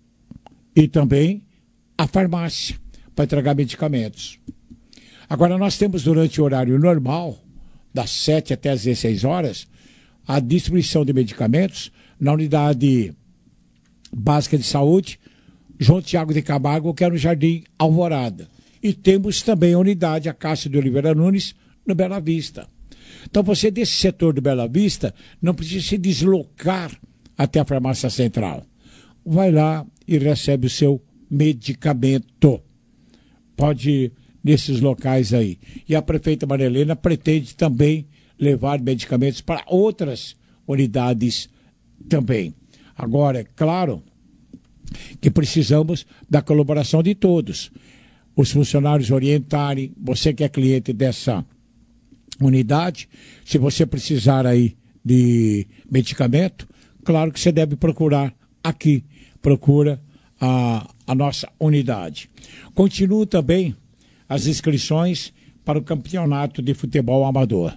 [SPEAKER 2] e também a farmácia para entregar medicamentos. Agora, nós temos durante o horário normal, das sete até as dezesseis horas, a distribuição de medicamentos na unidade básica de saúde, João Tiago de Camargo, que é no Jardim Alvorada. E temos também a unidade, a Cássio de Oliveira Nunes, no Bela Vista. Então, você desse setor do Bela Vista não precisa se deslocar até a farmácia central. Vai lá e recebe o seu medicamento. Pode ir nesses locais aí. E a prefeita Maria Helena pretende também levar medicamentos para outras unidades também. Agora, é claro que precisamos da colaboração de todos. Os funcionários orientarem, você que é cliente dessa unidade, se você precisar aí de medicamento, claro que você deve procurar aqui, procura a, a nossa unidade. Continuam também as inscrições para o campeonato de futebol amador.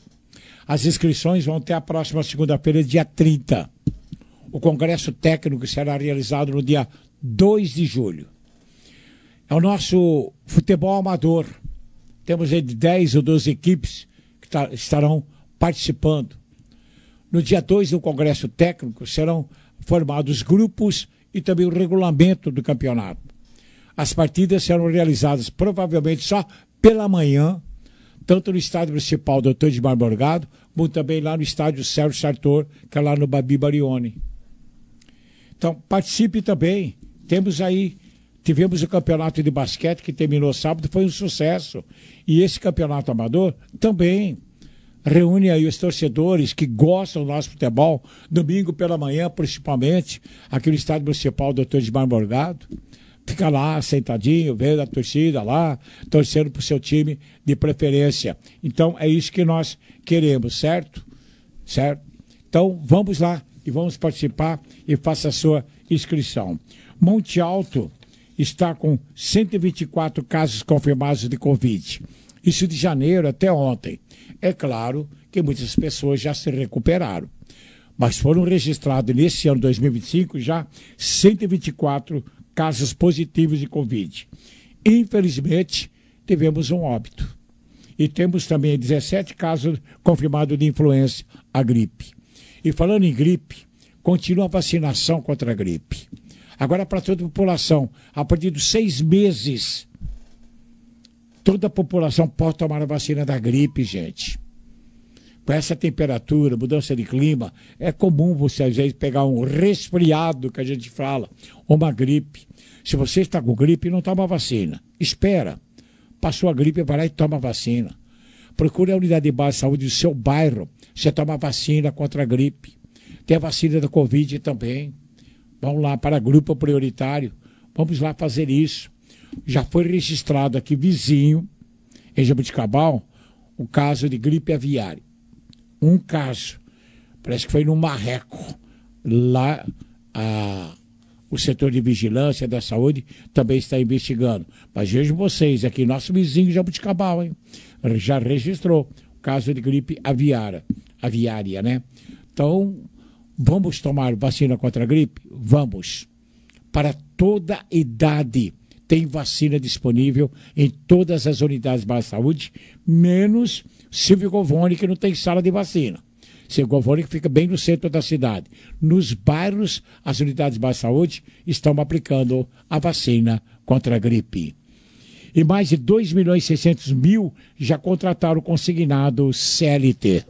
[SPEAKER 2] As inscrições vão até a próxima segunda-feira, dia trinta. O congresso técnico será realizado no dia dois de julho. É o nosso futebol amador. Temos aí dez ou doze equipes que tá, estarão participando. No dia dois do congresso técnico serão formados grupos e também o regulamento do campeonato. As partidas serão realizadas provavelmente só pela manhã, tanto no estádio municipal doutor Edmar Morgado, como também lá no estádio Sérgio Sartor, que é lá no Babi Barioni. Então, participe também. Temos aí, tivemos o campeonato de basquete que terminou sábado, foi um sucesso. E esse campeonato amador também reúne aí os torcedores que gostam do nosso futebol, domingo pela manhã, principalmente, aqui no estádio municipal doutor Edmar Morgado. Fica lá, sentadinho, vendo a torcida lá, torcendo para o seu time de preferência. Então, é isso que nós queremos, certo? Certo? Então, vamos lá e vamos participar e faça a sua inscrição. Monte Alto está com cento e vinte e quatro casos confirmados de Covid. Isso de janeiro até ontem. É claro que muitas pessoas já se recuperaram, mas foram registrados nesse ano dois mil e vinte e cinco já cento e vinte e quatro casos positivos de Covid. Infelizmente, tivemos um óbito. E temos também dezessete casos confirmados de influenza, a gripe. E falando em gripe, continua a vacinação contra a gripe. Agora para toda a população, a partir dos seis meses, toda a população pode tomar a vacina da gripe, gente. Com essa temperatura, mudança de clima, é comum você às vezes pegar um resfriado, que a gente fala, ou uma gripe. Se você está com gripe, não toma vacina. Espera. Passou a gripe, vai lá e toma vacina. Procure a unidade de base de saúde do seu bairro. Você toma vacina contra a gripe. Tem a vacina da Covid também. Vamos lá para grupo prioritário. Vamos lá fazer isso. Já foi registrado aqui vizinho, em Jabuticabal, o caso de gripe aviária. Um caso. Parece que foi no Marreco. Lá a... o setor de vigilância da saúde também está investigando. Mas vejo vocês aqui, nosso vizinho Jabuticabal, hein? Já registrou o caso de gripe aviária, aviária, né? Então, vamos tomar vacina contra a gripe? Vamos. Para toda idade, tem vacina disponível em todas as unidades básicas de saúde, menos Silvio Govoni, que não tem sala de vacina. Silvio Govoni, que fica bem no centro da cidade. Nos bairros, as unidades básicas de saúde estão aplicando a vacina contra a gripe. E mais de dois milhões e seiscentos mil já contrataram o consignado C L T.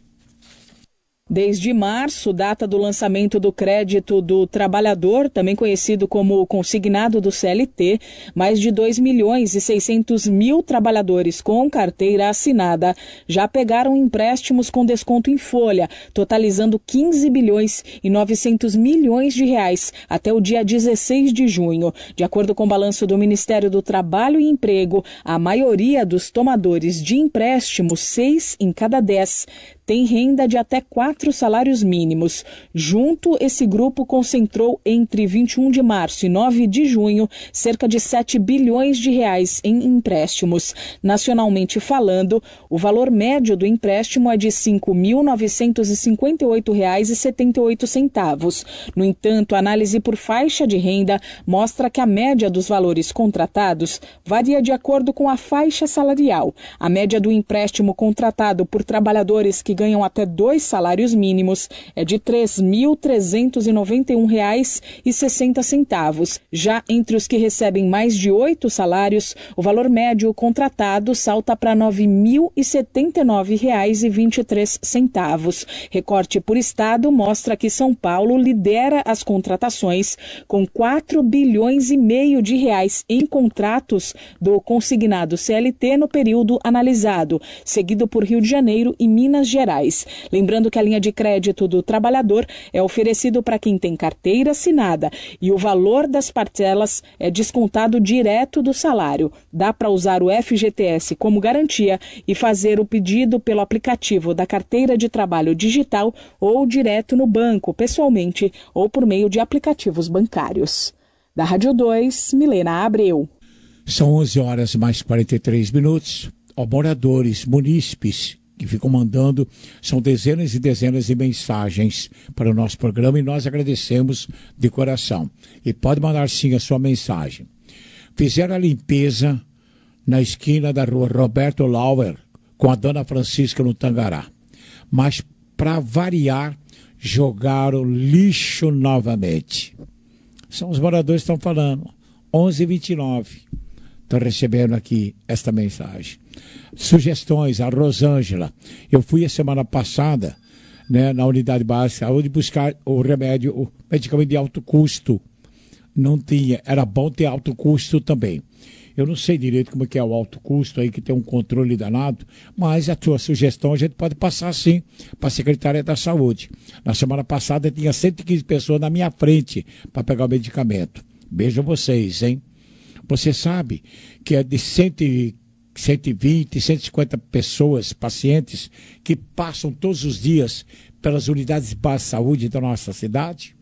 [SPEAKER 18] Desde março, data do lançamento do crédito do trabalhador, também conhecido como consignado do C L T, mais de dois milhões e seiscentos mil trabalhadores com carteira assinada já pegaram empréstimos com desconto em folha, totalizando quinze bilhões e novecentos milhões de reais até o dia dezesseis de junho. De acordo com o balanço do Ministério do Trabalho e Emprego, a maioria dos tomadores de empréstimos, seis em cada dez, tem renda de até quatro salários mínimos. Junto, esse grupo concentrou entre vinte e um de março e nove de junho cerca de sete bilhões de reais em empréstimos. Nacionalmente falando, o valor médio do empréstimo é de cinco mil novecentos e cinquenta e oito reais e setenta e oito centavos. No entanto, a análise por faixa de renda mostra que a média dos valores contratados varia de acordo com a faixa salarial. A média do empréstimo contratado por trabalhadores que ganham até dois salários mínimos é de três mil trezentos e noventa e um reais e sessenta centavos. Já entre os que recebem mais de oito salários, o valor médio contratado salta para nove mil e setenta e nove reais e vinte e três centavos. Recorte por estado mostra que São Paulo lidera as contratações com quatro bilhões e meio de reais em contratos do consignado C L T no período analisado, seguido por Rio de Janeiro e Minas Gerais. Lembrando que a linha de crédito do trabalhador é oferecido para quem tem carteira assinada e o valor das parcelas é descontado direto do salário. Dá para usar o F G T S como garantia e fazer o pedido pelo aplicativo da carteira de trabalho digital ou direto no banco, pessoalmente ou por meio de aplicativos bancários. Da Rádio dois, Milena Abreu.
[SPEAKER 2] São onze horas mais quarenta e três minutos. Ó, moradores, munícipes que ficam mandando, são dezenas e dezenas de mensagens para o nosso programa e nós agradecemos de coração. E pode mandar sim a sua mensagem. Fizeram a limpeza na esquina da rua Roberto Lauer com a dona Francisca no Tangará. Mas, para variar, jogaram lixo novamente. São os moradores que estão falando. onze e vinte e nove. Estou recebendo aqui esta mensagem. Sugestões, a Rosângela. Eu fui a semana passada, né, na unidade básica de saúde buscar o remédio, o medicamento de alto custo. Não tinha, era bom ter alto custo também. Eu não sei direito como é que é o alto custo aí, que tem um controle danado, mas a sua sugestão a gente pode passar sim para a Secretaria da Saúde. Na semana passada tinha cento e quinze pessoas na minha frente para pegar o medicamento. Beijo vocês, hein? Você sabe que é de cento e vinte, cento e cinquenta pessoas, pacientes, que passam todos os dias pelas unidades básicas de saúde da nossa cidade?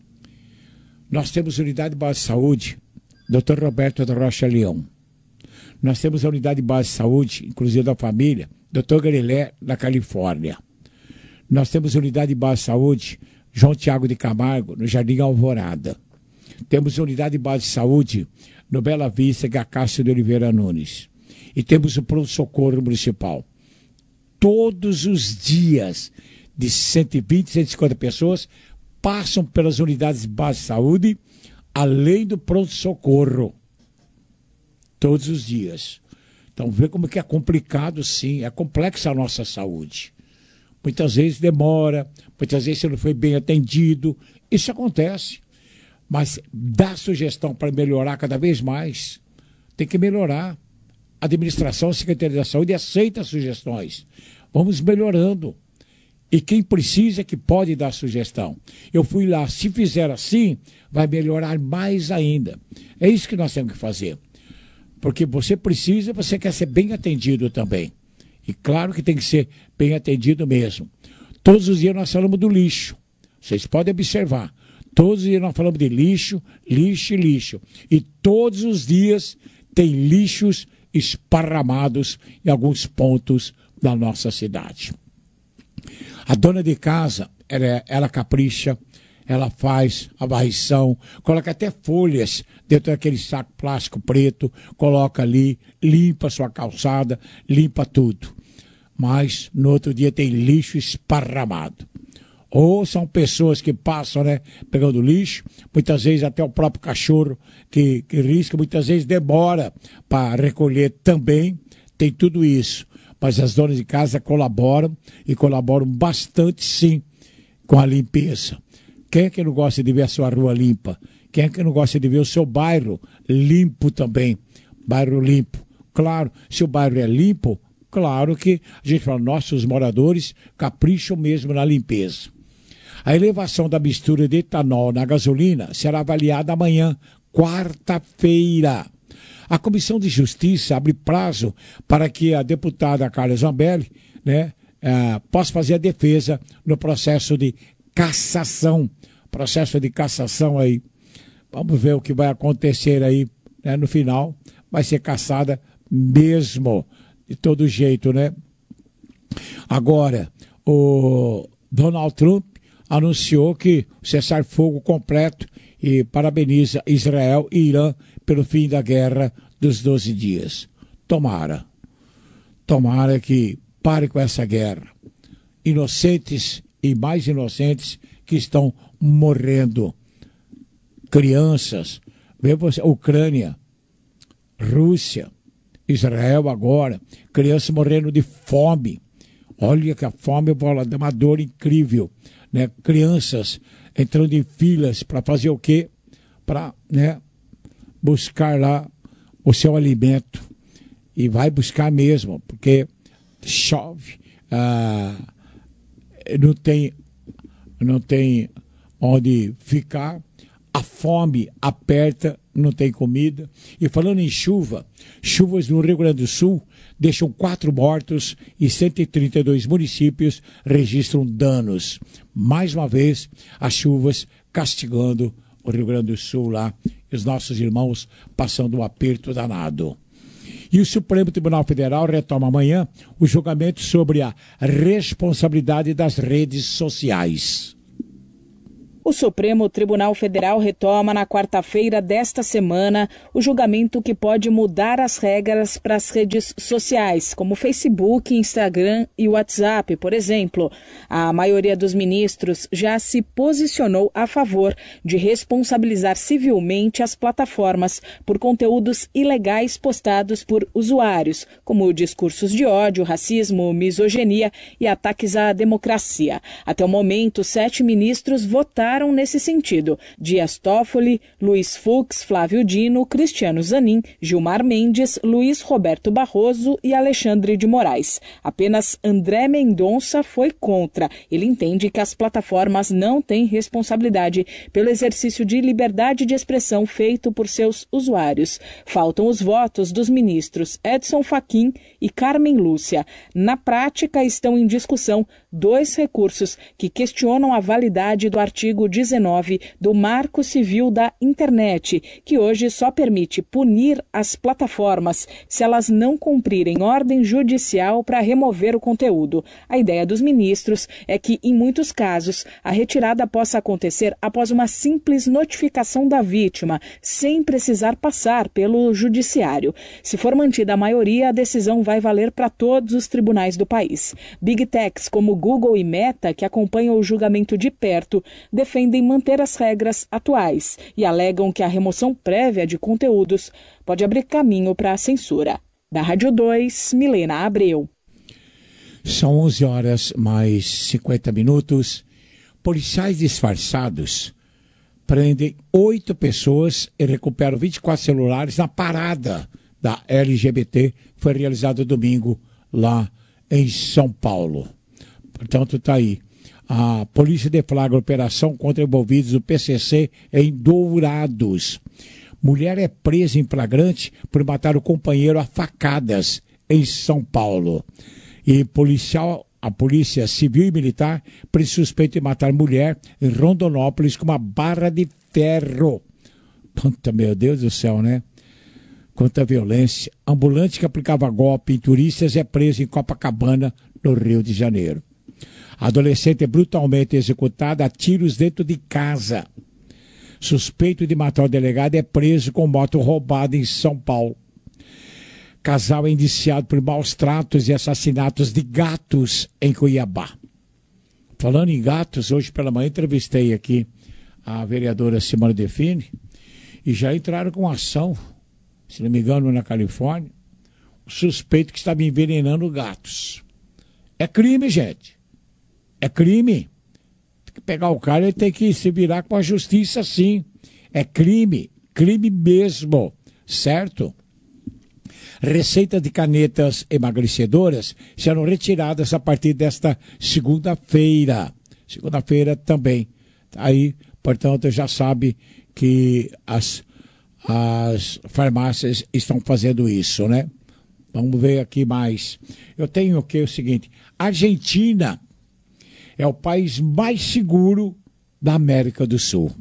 [SPEAKER 2] Nós temos unidade básica de saúde, doutor Roberto da Rocha Leão. Nós temos a unidade de base de saúde, inclusive da família, doutor Galilé, na Califórnia. Nós temos a unidade de base de saúde, João Tiago de Camargo, no Jardim Alvorada. Temos a unidade de base de saúde, no Bela Vista, Gacácio de Oliveira Nunes. E temos o pronto-socorro municipal. Todos os dias, de cento e vinte, cento e cinquenta pessoas, passam pelas unidades de base de saúde, além do pronto-socorro. Todos os dias. Então, vê como que é complicado, sim. É complexa a nossa saúde. Muitas vezes demora, muitas vezes você não foi bem atendido. Isso acontece. Mas dá sugestão para melhorar cada vez mais. Tem que melhorar. A administração, a Secretaria da Saúde aceita sugestões. Vamos melhorando. E quem precisa que pode dar sugestão. Eu fui lá, se fizer assim, vai melhorar mais ainda. É isso que nós temos que fazer. Porque você precisa, você quer ser bem atendido também. E claro que tem que ser bem atendido mesmo. Todos os dias nós falamos do lixo. Vocês podem observar. Todos os dias nós falamos de lixo, lixo e lixo. E todos os dias tem lixos esparramados em alguns pontos da nossa cidade. A dona de casa, ela, ela capricha, ela faz a varrição, coloca até folhas dentro daquele saco plástico preto, coloca ali, limpa a sua calçada, limpa tudo. Mas no outro dia tem lixo esparramado. Ou são pessoas que passam, né, pegando lixo, muitas vezes até o próprio cachorro que, que risca, muitas vezes demora para recolher também, tem tudo isso. Mas as donas de casa colaboram e colaboram bastante, sim, com a limpeza. Quem é que não gosta de ver a sua rua limpa? Quem é que não gosta de ver o seu bairro limpo também? Bairro limpo. Claro, se o bairro é limpo, claro que a gente fala, nossos moradores capricham mesmo na limpeza. A elevação da mistura de etanol na gasolina será avaliada amanhã, quarta-feira. A Comissão de Justiça abre prazo para que a deputada Carla Zambelli, né, eh, possa fazer a defesa no processo de cassação. Processo de cassação aí. Vamos ver o que vai acontecer aí, né, no final. Vai ser cassada mesmo, de todo jeito, né? Agora, o Donald Trump anunciou que o cessar-fogo completo e parabeniza Israel e Irã pelo fim da guerra dos doze dias. Tomara. Tomara que pare com essa guerra. Inocentes e mais inocentes que estão morrendo. Crianças. Vê você, Ucrânia, Rússia, Israel agora. Crianças morrendo de fome. Olha que a fome é uma dor incrível. Né? Crianças entrando em filas para fazer o quê? Para, né, buscar lá o seu alimento. E vai buscar mesmo, porque chove, ah, não tem, não tem onde ficar, a fome aperta, não tem comida. E falando em chuva, chuvas no Rio Grande do Sul deixam quatro mortos e cento e trinta e dois municípios registram danos. Mais uma vez, as chuvas castigando o Rio Grande do Sul lá, e os nossos irmãos passando um aperto danado. E o Supremo Tribunal Federal retoma amanhã o julgamento sobre a responsabilidade das redes sociais.
[SPEAKER 18] O Supremo Tribunal Federal retoma na quarta-feira desta semana o julgamento que pode mudar as regras para as redes sociais, como Facebook, Instagram e WhatsApp, por exemplo. A maioria dos ministros já se posicionou a favor de responsabilizar civilmente as plataformas por conteúdos ilegais postados por usuários, como discursos de ódio, racismo, misoginia e ataques à democracia. Até o momento, sete ministros votaram nesse sentido: Dias Toffoli, Luiz Fux, Flávio Dino, Cristiano Zanin, Gilmar Mendes, Luiz Roberto Barroso e Alexandre de Moraes. Apenas André Mendonça foi contra. Ele entende que as plataformas não têm responsabilidade pelo exercício de liberdade de expressão feito por seus usuários. Faltam os votos dos ministros Edson Fachin e Carmen Lúcia. Na prática, estão em discussão dois recursos que questionam a validade do artigo artigo dezenove do Marco Civil da Internet, que hoje só permite punir as plataformas se elas não cumprirem ordem judicial para remover o conteúdo. A ideia dos ministros é que, em muitos casos, a retirada possa acontecer após uma simples notificação da vítima, sem precisar passar pelo judiciário. Se for mantida a maioria, a decisão vai valer para todos os tribunais do país. Big Techs como Google e Meta, que acompanham o julgamento de perto, defendem manter as regras atuais e alegam que a remoção prévia de conteúdos pode abrir caminho para a censura. Da Rádio dois, Milena Abreu.
[SPEAKER 2] São onze horas mais cinquenta minutos. Policiais disfarçados prendem oito pessoas e recuperam vinte e quatro celulares na parada da L G B T, que foi realizada domingo lá em São Paulo. Portanto, está aí. A polícia deflagra operação contra envolvidos do P C C em Dourados. Mulher é presa em flagrante por matar o companheiro a facadas em São Paulo. E policial, a polícia civil e militar prende suspeito de matar mulher em Rondonópolis com uma barra de ferro. Puta, meu Deus do céu, né? Quanta violência. Ambulante que aplicava golpe em turistas é preso em Copacabana, no Rio de Janeiro. A adolescente é brutalmente executada a tiros dentro de casa. Suspeito de matar o delegado é preso com moto roubada em São Paulo. Casal é indiciado por maus tratos e assassinatos de gatos em Cuiabá. Falando em gatos, hoje pela manhã entrevistei aqui a vereadora Simone Define e já entraram com ação, se não me engano, na Califórnia, o suspeito que estava envenenando gatos. É crime, gente. É crime. Tem que pegar o cara e tem que se virar com a justiça, sim. É crime. Crime mesmo. Certo? Receitas de canetas emagrecedoras serão retiradas a partir desta segunda-feira. Segunda-feira também. Aí, portanto, já sabe que as, as farmácias estão fazendo isso, né? Vamos ver aqui mais. Eu tenho o que? O seguinte. Argentina é o país mais seguro da América do Sul.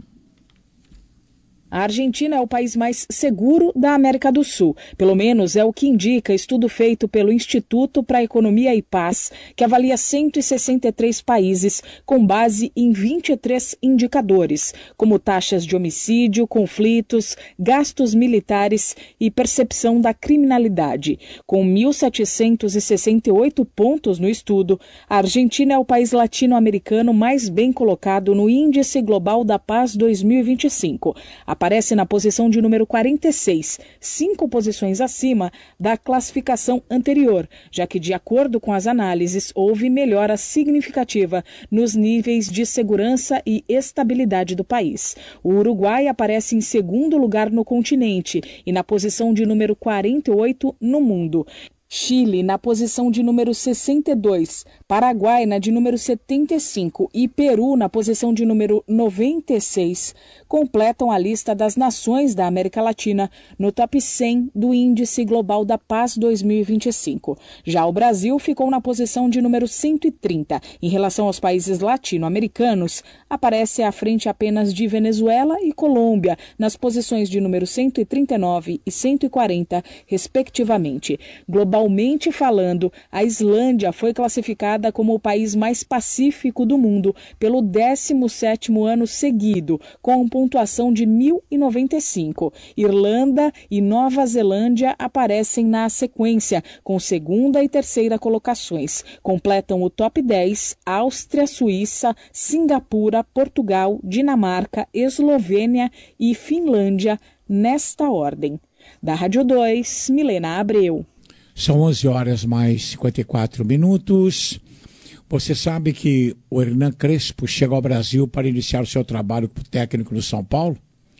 [SPEAKER 18] A Argentina é o país mais seguro da América do Sul. Pelo menos é o que indica estudo feito pelo Instituto para a Economia e Paz, que avalia cento e sessenta e três países com base em vinte e três indicadores, como taxas de homicídio, conflitos, gastos militares e percepção da criminalidade. Com mil setecentos e sessenta e oito pontos no estudo, a Argentina é o país latino-americano mais bem colocado no Índice Global da Paz dois mil e vinte e cinco. A Aparece na posição de número quarenta e seis, cinco posições acima da classificação anterior, já que, de acordo com as análises, houve melhora significativa nos níveis de segurança e estabilidade do país. O Uruguai aparece em segundo lugar no continente e na posição de número quarenta e oito no mundo. Chile na posição de número sessenta e dois, Paraguai na de número setenta e cinco e Peru na posição de número noventa e seis completam a lista das nações da América Latina no top cem do Índice Global da Paz dois mil e vinte e cinco. Já o Brasil ficou na posição de número cento e trinta. Em relação aos países latino-americanos, aparece à frente apenas de Venezuela e Colômbia, nas posições de número cento e trinta e nove e cento e quarenta, respectivamente. Global Globalmente falando, a Islândia foi classificada como o país mais pacífico do mundo pelo décimo sétimo ano seguido, com pontuação de mil e noventa e cinco. Irlanda e Nova Zelândia aparecem na sequência, com segunda e terceira colocações. Completam o top dez Áustria, Suíça, Singapura, Portugal, Dinamarca, Eslovênia e Finlândia, nesta ordem. Da Rádio dois, Milena Abreu.
[SPEAKER 2] São onze horas mais cinquenta e quatro minutos. Você sabe que o Hernan Crespo chegou ao Brasil para iniciar o seu trabalho como técnico no São Paulo?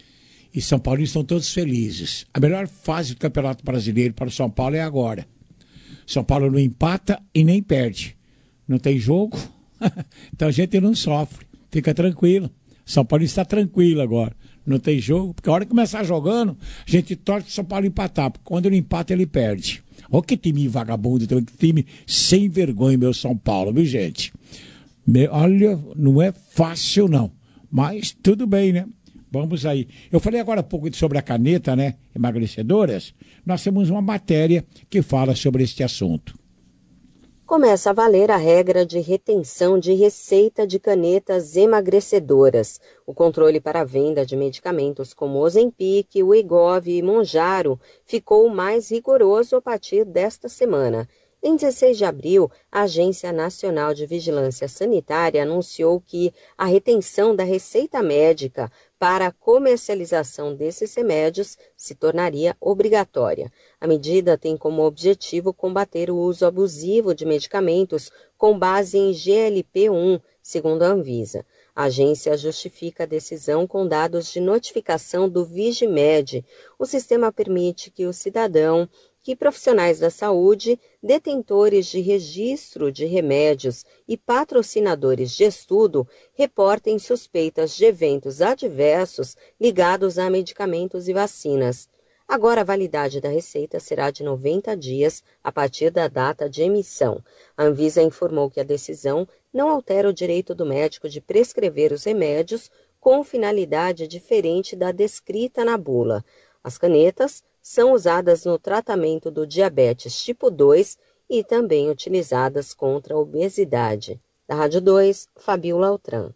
[SPEAKER 2] E São Paulinos estão todos felizes. A melhor fase do Campeonato Brasileiro para o São Paulo é agora. São Paulo não empata e nem perde. Não tem jogo, então a gente não sofre. Fica tranquilo. São Paulo está tranquilo agora. Não tem jogo, porque a hora que começar jogando, a gente torce o São Paulo empatar. Porque quando ele empata, ele perde. Olha que time vagabundo, que time sem vergonha, meu São Paulo, viu, gente? Me, olha, não é fácil, não. Mas tudo bem, né? Vamos aí. Eu falei agora há pouco sobre a caneta, né? Emagrecedoras. Nós temos uma matéria que fala sobre este assunto.
[SPEAKER 19] Começa a valer a regra de retenção de receita de canetas emagrecedoras. O controle para a venda de medicamentos como Ozempic, Wegovy e Mounjaro ficou mais rigoroso a partir desta semana. Em dezesseis de abril, a Agência Nacional de Vigilância Sanitária anunciou que a retenção da receita médica para a comercialização desses remédios se tornaria obrigatória. A medida tem como objetivo combater o uso abusivo de medicamentos com base em G L P um, segundo a Anvisa. A agência justifica a decisão com dados de notificação do Vigimed. O sistema permite que o cidadão que profissionais da saúde, detentores de registro de remédios e patrocinadores de estudo reportem suspeitas de eventos adversos ligados a medicamentos e vacinas. Agora, a validade da receita será de noventa dias a partir da data de emissão. A Anvisa informou que a decisão não altera o direito do médico de prescrever os remédios com finalidade diferente da descrita na bula. As canetas são usadas no tratamento do diabetes tipo dois e também utilizadas contra a obesidade. Da Rádio dois, Fabiola Altran.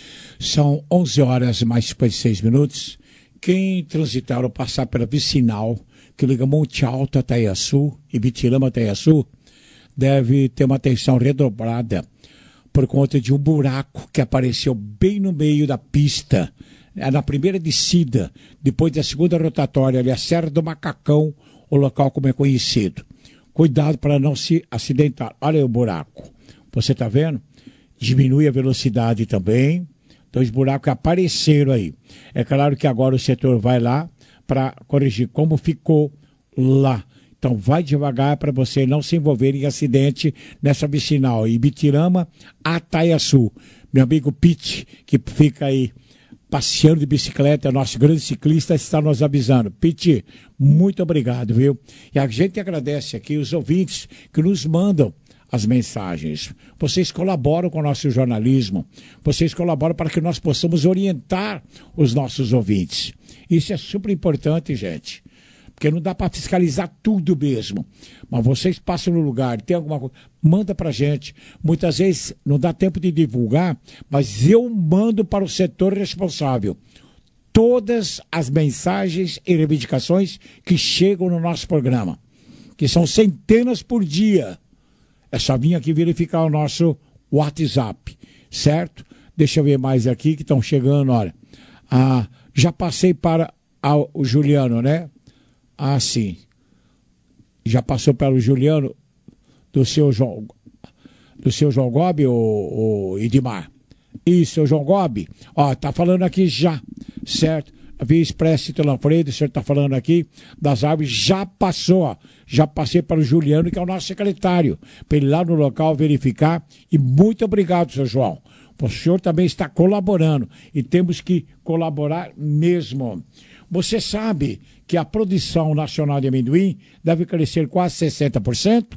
[SPEAKER 2] São onze horas mais cinquenta e seis minutos. Quem transitar ou passar pela vicinal que liga Monte Alto a Taiaçu e Bitirama a Taiaçu deve ter uma atenção redobrada por conta de um buraco que apareceu bem no meio da pista. É na primeira descida, depois da segunda rotatória, ali a Serra do Macacão, o local como é conhecido. Cuidado para não se acidentar. Olha aí o buraco. Você está vendo? Diminui a velocidade também. Então os buracos apareceram aí. É claro que agora o setor vai lá para corrigir como ficou lá. Então vai devagar para você não se envolver em acidente nessa vicinal. Ibitirama a Taiaçu. Meu amigo Pete, que fica aí passeando de bicicleta, nosso grande ciclista, está nos avisando. Pete, muito obrigado, viu? E a gente agradece aqui os ouvintes que nos mandam as mensagens. Vocês colaboram com o nosso jornalismo. Vocês colaboram para que nós possamos orientar os nossos ouvintes. Isso é super importante, gente. Porque não dá para fiscalizar tudo mesmo. Mas vocês passam no lugar, tem alguma coisa, manda para a gente. Muitas vezes não dá tempo de divulgar, mas eu mando para o setor responsável todas as mensagens e reivindicações que chegam no nosso programa, que são centenas por dia. É só vir aqui verificar o nosso WhatsApp, certo? Deixa eu ver mais aqui que estão chegando, olha. Ah, já passei para a, o Juliano, né? Ah, sim. Já passou pelo Juliano do seu João, do seu João Gobi, o, o Idimar. Isso, o João Gobi. Ó, tá falando aqui já, certo? A Via Express Lanfredo, o senhor tá falando aqui das árvores, já passou, ó. Já passei para o Juliano, que é o nosso secretário, para ele ir lá no local verificar. E muito obrigado, seu João. O senhor também está colaborando e temos que colaborar mesmo. Você sabe que a produção nacional de amendoim deve crescer quase sessenta por cento?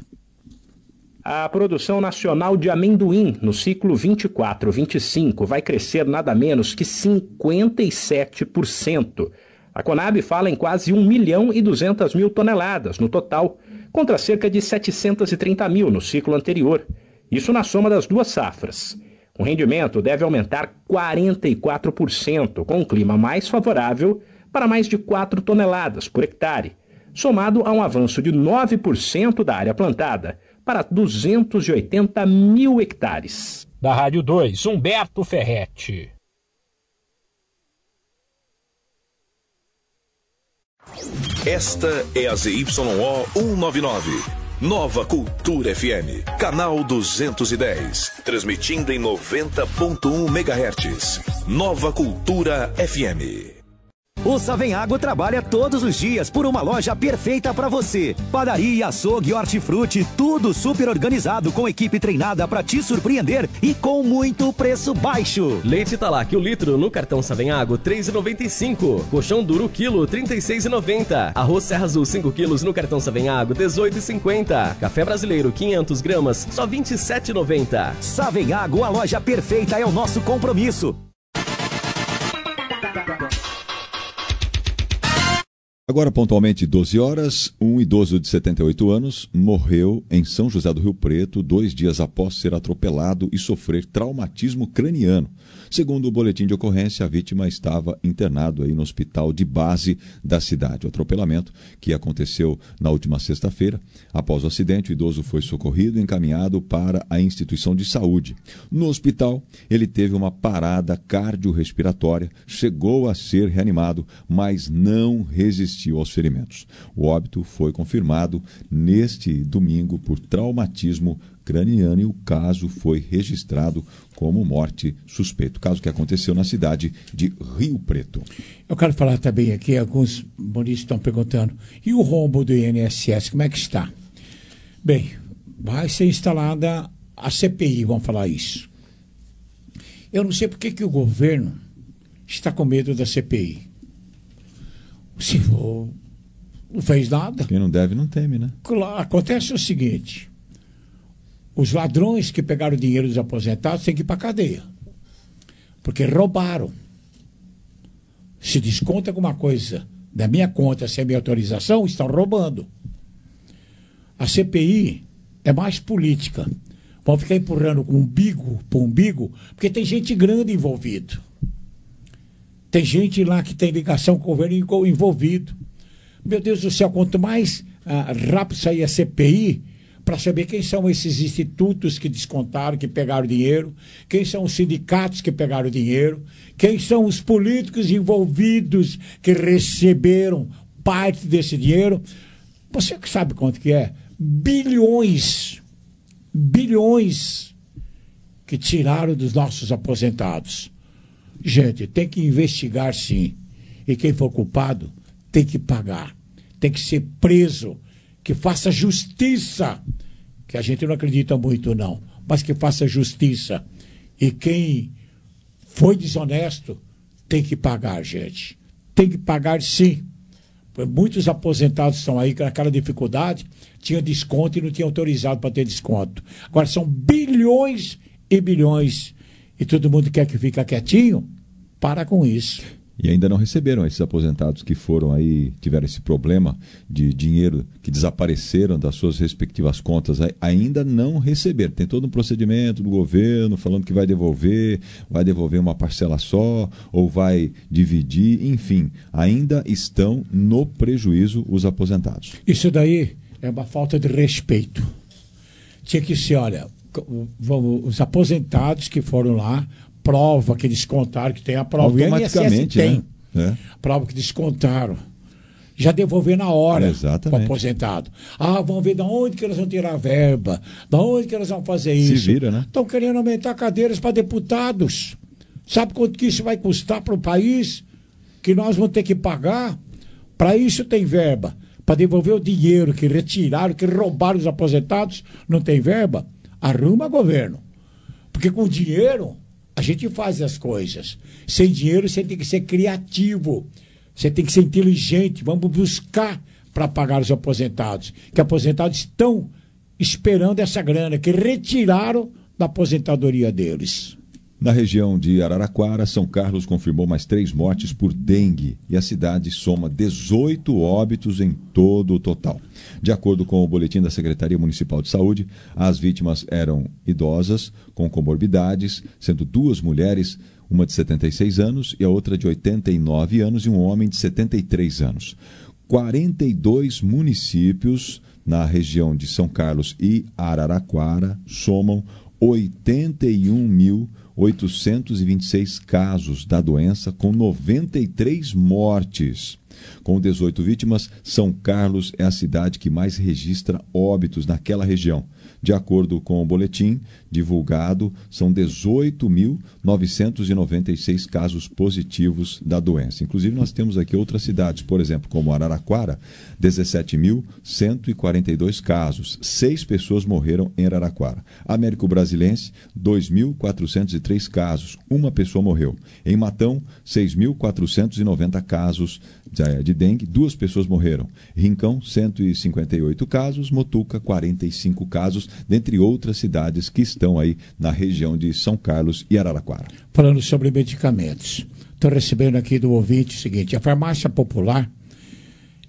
[SPEAKER 20] A produção nacional de amendoim no ciclo vinte e quatro vinte e cinco vai crescer nada menos que cinquenta e sete por cento. A Conab fala em quase um milhão e duzentas mil toneladas no total, contra cerca de setecentos e trinta mil no ciclo anterior. Isso na soma das duas safras. O rendimento deve aumentar quarenta e quatro por cento, com um clima mais favorável para mais de quatro toneladas por hectare, somado a um avanço de nove por cento da área plantada para duzentos e oitenta mil hectares.
[SPEAKER 13] Da Rádio dois, Humberto Ferretti.
[SPEAKER 21] Esta é a Z Y O cento e noventa e nove. Nova Cultura F M, canal duzentos e dez, transmitindo em noventa ponto um megahertz. Nova Cultura F M.
[SPEAKER 9] O Savenhago trabalha todos os dias por uma loja perfeita para você. Padaria, açougue, hortifruti, tudo super organizado com equipe treinada para te surpreender e com muito preço baixo.
[SPEAKER 10] Leite Italac, o litro no cartão Savenhago, três reais e noventa e cinco centavos. Colchão duro, quilo, trinta e seis reais e noventa centavos. Arroz Serra Azul, cinco quilos no cartão Savenhago, dezoito reais e cinquenta centavos. Café brasileiro, quinhentas gramas, só vinte e sete reais e noventa centavos.
[SPEAKER 9] Savenhago, a loja perfeita é o nosso compromisso.
[SPEAKER 3] Agora, pontualmente, doze horas, um idoso de setenta e oito anos morreu em São José do Rio Preto dois dias após ser atropelado e sofrer traumatismo craniano. Segundo o boletim de ocorrência, a vítima estava internado aí no hospital de base da cidade. O atropelamento, que aconteceu na última sexta-feira, após o acidente, o idoso foi socorrido e encaminhado para a instituição de saúde. No hospital, ele teve uma parada cardiorrespiratória, chegou a ser reanimado, mas não resistiu aos ferimentos. O óbito foi confirmado neste domingo por traumatismo craniano e o caso foi registrado como morte suspeita. O caso que aconteceu na cidade de Rio Preto.
[SPEAKER 2] Eu quero falar também aqui, alguns bonistas estão perguntando, e o rombo do I N S S, como é que está? Bem, vai ser instalada a C P I, vamos falar isso. Eu não sei por que que o governo está com medo da C P I. Se for, não fez nada.
[SPEAKER 3] Quem não deve não teme, né?
[SPEAKER 2] Claro, acontece o seguinte, os ladrões que pegaram o dinheiro dos aposentados têm que ir para a cadeia. Porque roubaram. Se desconta alguma coisa da minha conta sem minha autorização, estão roubando. A C P I é mais política. Vão ficar empurrando com umbigo para umbigo, porque tem gente grande envolvido. Tem gente lá que tem ligação com o governo envolvido. Meu Deus do céu, quanto mais ah, rápido sair a C P I, para saber quem são esses institutos que descontaram, que pegaram dinheiro, quem são os sindicatos que pegaram dinheiro, quem são os políticos envolvidos que receberam parte desse dinheiro. Você que sabe quanto que é? Bilhões, bilhões que tiraram dos nossos aposentados. Gente, tem que investigar sim. E quem for culpado tem que pagar, tem que ser preso, que faça justiça, que a gente não acredita muito não, mas que faça justiça. E quem foi desonesto tem que pagar, gente. Tem que pagar sim. Muitos aposentados estão aí com aquela dificuldade, tinha desconto e não tinha autorizado para ter desconto. Agora são bilhões e bilhões e todo mundo quer que fique quietinho. Para com isso.
[SPEAKER 3] E ainda não receberam esses aposentados que foram aí, tiveram esse problema de dinheiro que desapareceram das suas respectivas contas, ainda não receberam. Tem todo um procedimento do governo falando que vai devolver, vai devolver uma parcela só, ou vai dividir, enfim, ainda estão no prejuízo os aposentados.
[SPEAKER 2] Isso daí é uma falta de respeito. Tinha que ser, olha, os aposentados que foram lá, prova que descontaram, que tem a prova.
[SPEAKER 3] Automaticamente,
[SPEAKER 2] o I N S S tem.
[SPEAKER 3] Né? É.
[SPEAKER 2] Prova que descontaram. Já devolver na hora
[SPEAKER 3] é,
[SPEAKER 2] para o aposentado. Ah, vamos ver de onde que eles vão tirar a verba, de onde que eles vão fazer isso.
[SPEAKER 3] Se vira, né?
[SPEAKER 2] Estão querendo aumentar cadeiras para deputados. Sabe quanto que isso vai custar para o país? Que nós vamos ter que pagar? Para isso tem verba. Para devolver o dinheiro que retiraram, que roubaram os aposentados, não tem verba? Arruma, governo. Porque com dinheiro a gente faz as coisas. Sem dinheiro você tem que ser criativo. Você tem que ser inteligente. Vamos buscar para pagar os aposentados. Que aposentados estão esperando essa grana que retiraram da aposentadoria deles.
[SPEAKER 3] Na região de Araraquara, São Carlos confirmou mais três mortes por dengue e a cidade soma dezoito óbitos em todo o total. De acordo com o boletim da Secretaria Municipal de Saúde, as vítimas eram idosas com comorbidades, sendo duas mulheres, uma de setenta e seis anos e a outra de oitenta e nove anos e um homem de setenta e três anos. quarenta e dois municípios na região de São Carlos e Araraquara somam oitenta e um mil oitocentos e vinte e seis casos da doença, com noventa e três mortes. Com dezoito vítimas, São Carlos é a cidade que mais registra óbitos naquela região. De acordo com o boletim divulgado, são dezoito mil novecentos e noventa e seis casos positivos da doença. Inclusive, nós temos aqui outras cidades, por exemplo, como Araraquara, dezessete mil cento e quarenta e dois casos. Seis pessoas morreram em Araraquara. Américo Brasilense, dois mil quatrocentos e três casos. Uma pessoa morreu. Em Matão, seis mil quatrocentos e noventa casos de dengue, duas pessoas morreram. Rincão, cento e cinquenta e oito casos. Motuca, quarenta e cinco casos, dentre outras cidades que estão aí na região de São Carlos e Araraquara.
[SPEAKER 2] Falando sobre medicamentos, estou recebendo aqui do ouvinte o seguinte: a farmácia popular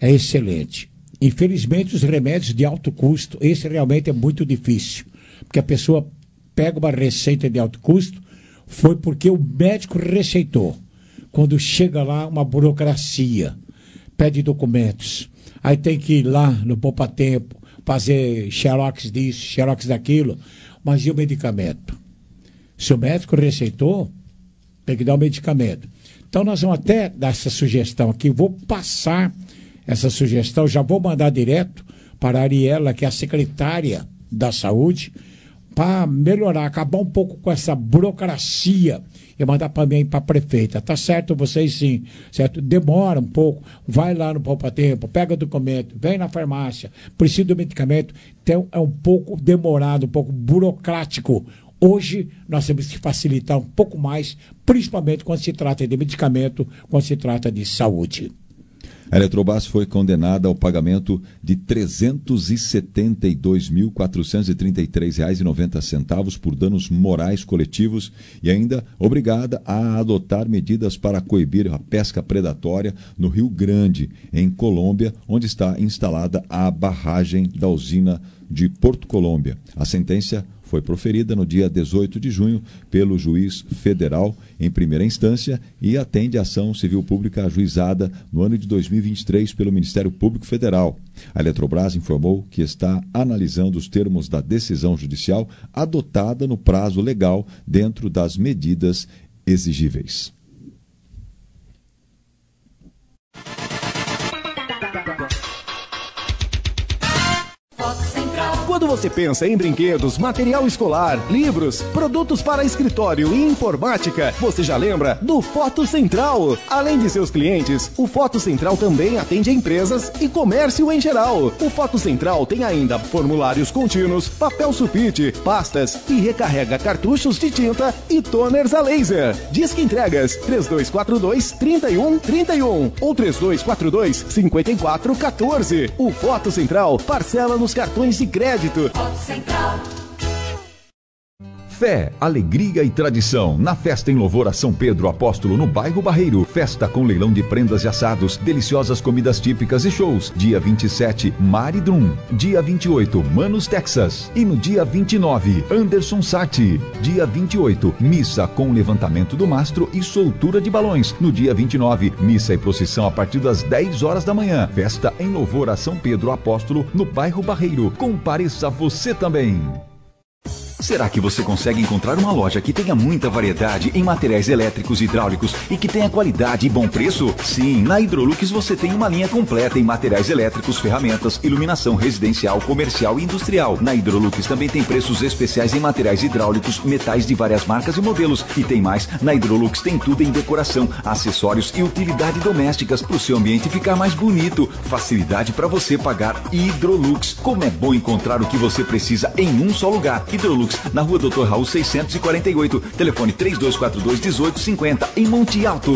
[SPEAKER 2] é excelente. Infelizmente, os remédios de alto custo, esse realmente é muito difícil, porque a pessoa pega uma receita de alto custo, foi porque o médico receitou. Quando chega lá, uma burocracia, pede documentos, aí tem que ir lá no Poupa Tempo, fazer xerox disso, xerox daquilo, mas e o medicamento? Se o médico receitou, tem que dar o medicamento. Então nós vamos até dar essa sugestão aqui, vou passar essa sugestão, já vou mandar direto para a Ariela, que é a secretária da Saúde, para melhorar, acabar um pouco com essa burocracia e mandar para mim, para a prefeita. Tá certo, vocês sim, certo? Demora um pouco, vai lá no Poupa Tempo, pega o documento, vem na farmácia, precisa do medicamento, então é um pouco demorado, um pouco burocrático. Hoje nós temos que facilitar um pouco mais, principalmente quando se trata de medicamento, quando se trata de saúde.
[SPEAKER 3] A Eletrobras foi condenada ao pagamento de trezentos e setenta e dois mil, quatrocentos e trinta e três reais e noventa centavos por danos morais coletivos e ainda obrigada a adotar medidas para coibir a pesca predatória no Rio Grande, em Colômbia, onde está instalada a barragem da usina de Porto Colômbia. A sentença foi proferida no dia dezoito de junho pelo juiz federal em primeira instância e atende a ação civil pública ajuizada no ano de dois mil e vinte e três pelo Ministério Público Federal. A Eletrobras informou que está analisando os termos da decisão judicial adotada no prazo legal dentro das medidas exigíveis.
[SPEAKER 9] Quando você pensa em brinquedos, material escolar, livros, produtos para escritório e informática, você já lembra do Foto Central. Além de seus clientes, o Foto Central também atende empresas e comércio em geral. O Foto Central tem ainda formulários contínuos, papel sulfite, pastas e recarrega cartuchos de tinta e toners a laser. Disque entregas três dois quatro dois, três um três um ou três dois quatro dois, cinco quatro um quatro. O Foto Central parcela nos cartões de crédito.
[SPEAKER 8] Central. Fé, alegria e tradição na festa em louvor a São Pedro Apóstolo no bairro Barreiro. Festa com leilão de prendas e assados, deliciosas comidas típicas e shows. Dia vinte e sete, Mari Drum. Dia vinte e oito, Manos Texas. E no dia vinte e nove, Anderson Sati. Dia vinte e oito, missa com levantamento do mastro e soltura de balões. No dia vinte e nove, missa e procissão a partir das dez horas da manhã. Festa em louvor a São Pedro Apóstolo no bairro Barreiro. Compareça você também.
[SPEAKER 5] Será que você consegue encontrar uma loja que tenha muita variedade em materiais elétricos e hidráulicos e que tenha qualidade e bom preço? Sim, na Hidrolux você tem uma linha completa em materiais elétricos, ferramentas, iluminação residencial, comercial e industrial. Na Hidrolux também tem preços especiais em materiais hidráulicos, metais de várias marcas e modelos. E tem mais, na Hidrolux tem tudo em decoração, acessórios e utilidade domésticas para o seu ambiente ficar mais bonito. Facilidade para você pagar Hidrolux. Como é bom encontrar o que você precisa em um só lugar. Hidrolux, na rua Doutor Raul seiscentos e quarenta e oito, telefone três dois quatro dois, um oito cinco zero, em Monte Alto.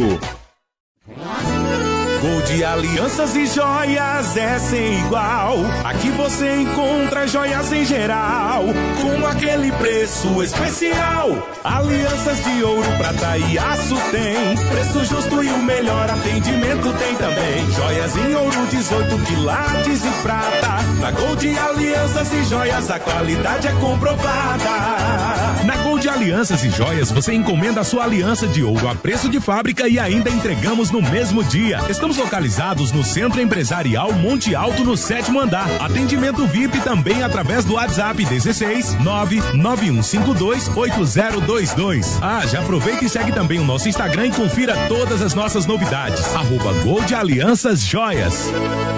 [SPEAKER 22] Gold Alianças e Joias é sem igual. Aqui você encontra joias em geral, com aquele preço especial. Alianças de ouro, prata e aço tem, preço justo e o melhor atendimento tem também. Joias em ouro, dezoito quilates e prata. Na Gold Alianças e Joias a qualidade é comprovada.
[SPEAKER 13] Na Gold Alianças e Joias você encomenda a sua aliança de ouro a preço de fábrica e ainda entregamos no mesmo dia. Estamos localizados no Centro Empresarial Monte Alto, no sétimo andar. Atendimento V I P também através do WhatsApp dezesseis, nove nove um cinco dois, oito zero dois dois. Ah, já aproveita e segue também o nosso Instagram e confira todas as nossas novidades. Arroba Gold Alianças Joias.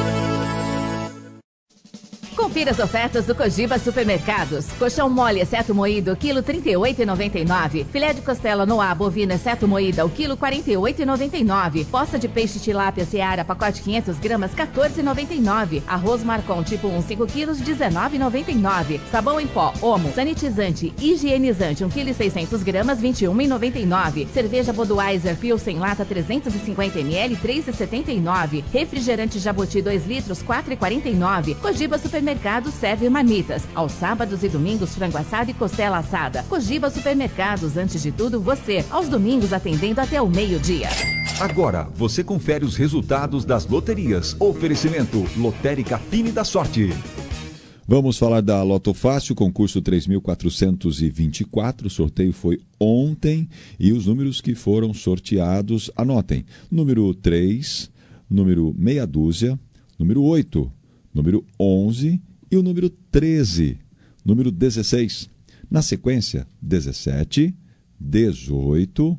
[SPEAKER 23] Confira as ofertas do Cogiba Supermercados. Colchão mole exceto moído, quilo trinta e oito reais e noventa e nove centavos. Filé de costela Noá bovina exceto moída, o quilo quarenta e oito reais e noventa e nove centavos. Posta de peixe tilápia Seara, pacote quinhentas gramas, quatorze reais e noventa e nove centavos. Arroz Marcon tipo um, cinco quilos, dezenove reais e noventa e nove centavos. Sabão em pó, Omo, sanitizante, higienizante, um quilo e seiscentas gramas, vinte e um reais e noventa e nove centavos. Cerveja Budweiser Pilsen lata trezentos e cinquenta mililitros, três reais e setenta e nove centavos. Refrigerante Jabuti dois litros, quatro reais e quarenta e nove centavos. Cogiba Supermercados serve marmitas. Aos sábados e domingos, frango assado e costela assada. Cogiba Supermercados, antes de tudo, você. Aos domingos, atendendo até o meio-dia.
[SPEAKER 8] Agora, você confere os resultados das loterias. Oferecimento Lotérica Fine da Sorte.
[SPEAKER 3] Vamos falar da Loto Fácil, concurso três mil quatrocentos e vinte e quatro. O sorteio foi ontem e os números que foram sorteados, anotem. Número três, número meia dúzia, número oito, número onze e o número treze, número dezesseis. Na sequência, dezessete, dezoito,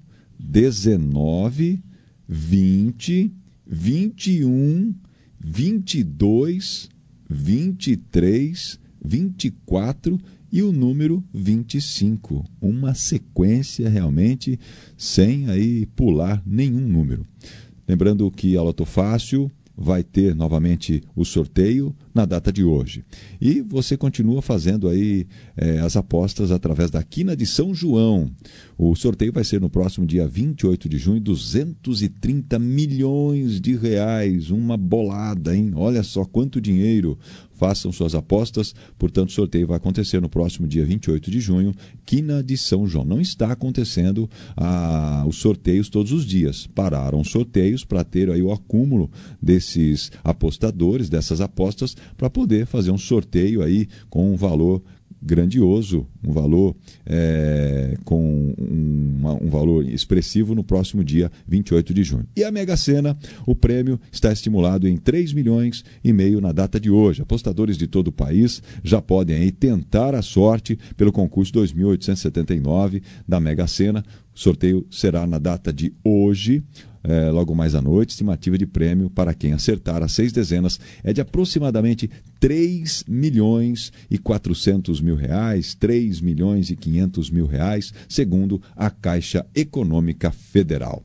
[SPEAKER 3] dezenove, vinte, vinte e um, vinte e dois, vinte e três, vinte e quatro e o número vinte e cinco. Uma sequência realmente sem aí pular nenhum número. Lembrando que a Loto Fácil vai ter novamente o sorteio na data de hoje. E você continua fazendo aí é, as apostas através da Quina de São João. O sorteio vai ser no próximo dia vinte e oito de junho, duzentos e trinta milhões de reais. Uma bolada, hein? Olha só quanto dinheiro. Façam suas apostas, portanto o sorteio vai acontecer no próximo dia vinte e oito de junho, Quina de São João. Não está acontecendo ah, os sorteios todos os dias. Pararam os sorteios para ter aí o acúmulo desses apostadores, dessas apostas, para poder fazer um sorteio aí com um valor grandioso, um valor é, com um, um valor expressivo no próximo dia vinte e oito de junho. E a Mega Sena, o prêmio está estimulado em três milhões e meio na data de hoje. Apostadores de todo o país já podem aí tentar a sorte pelo concurso dois mil oitocentos e setenta e nove da Mega Sena. O sorteio será na data de hoje. É, logo mais à noite, estimativa de prêmio para quem acertar as seis dezenas é de aproximadamente três milhões e quatrocentos mil reais, três milhões e quinhentos mil reais, segundo a Caixa Econômica Federal.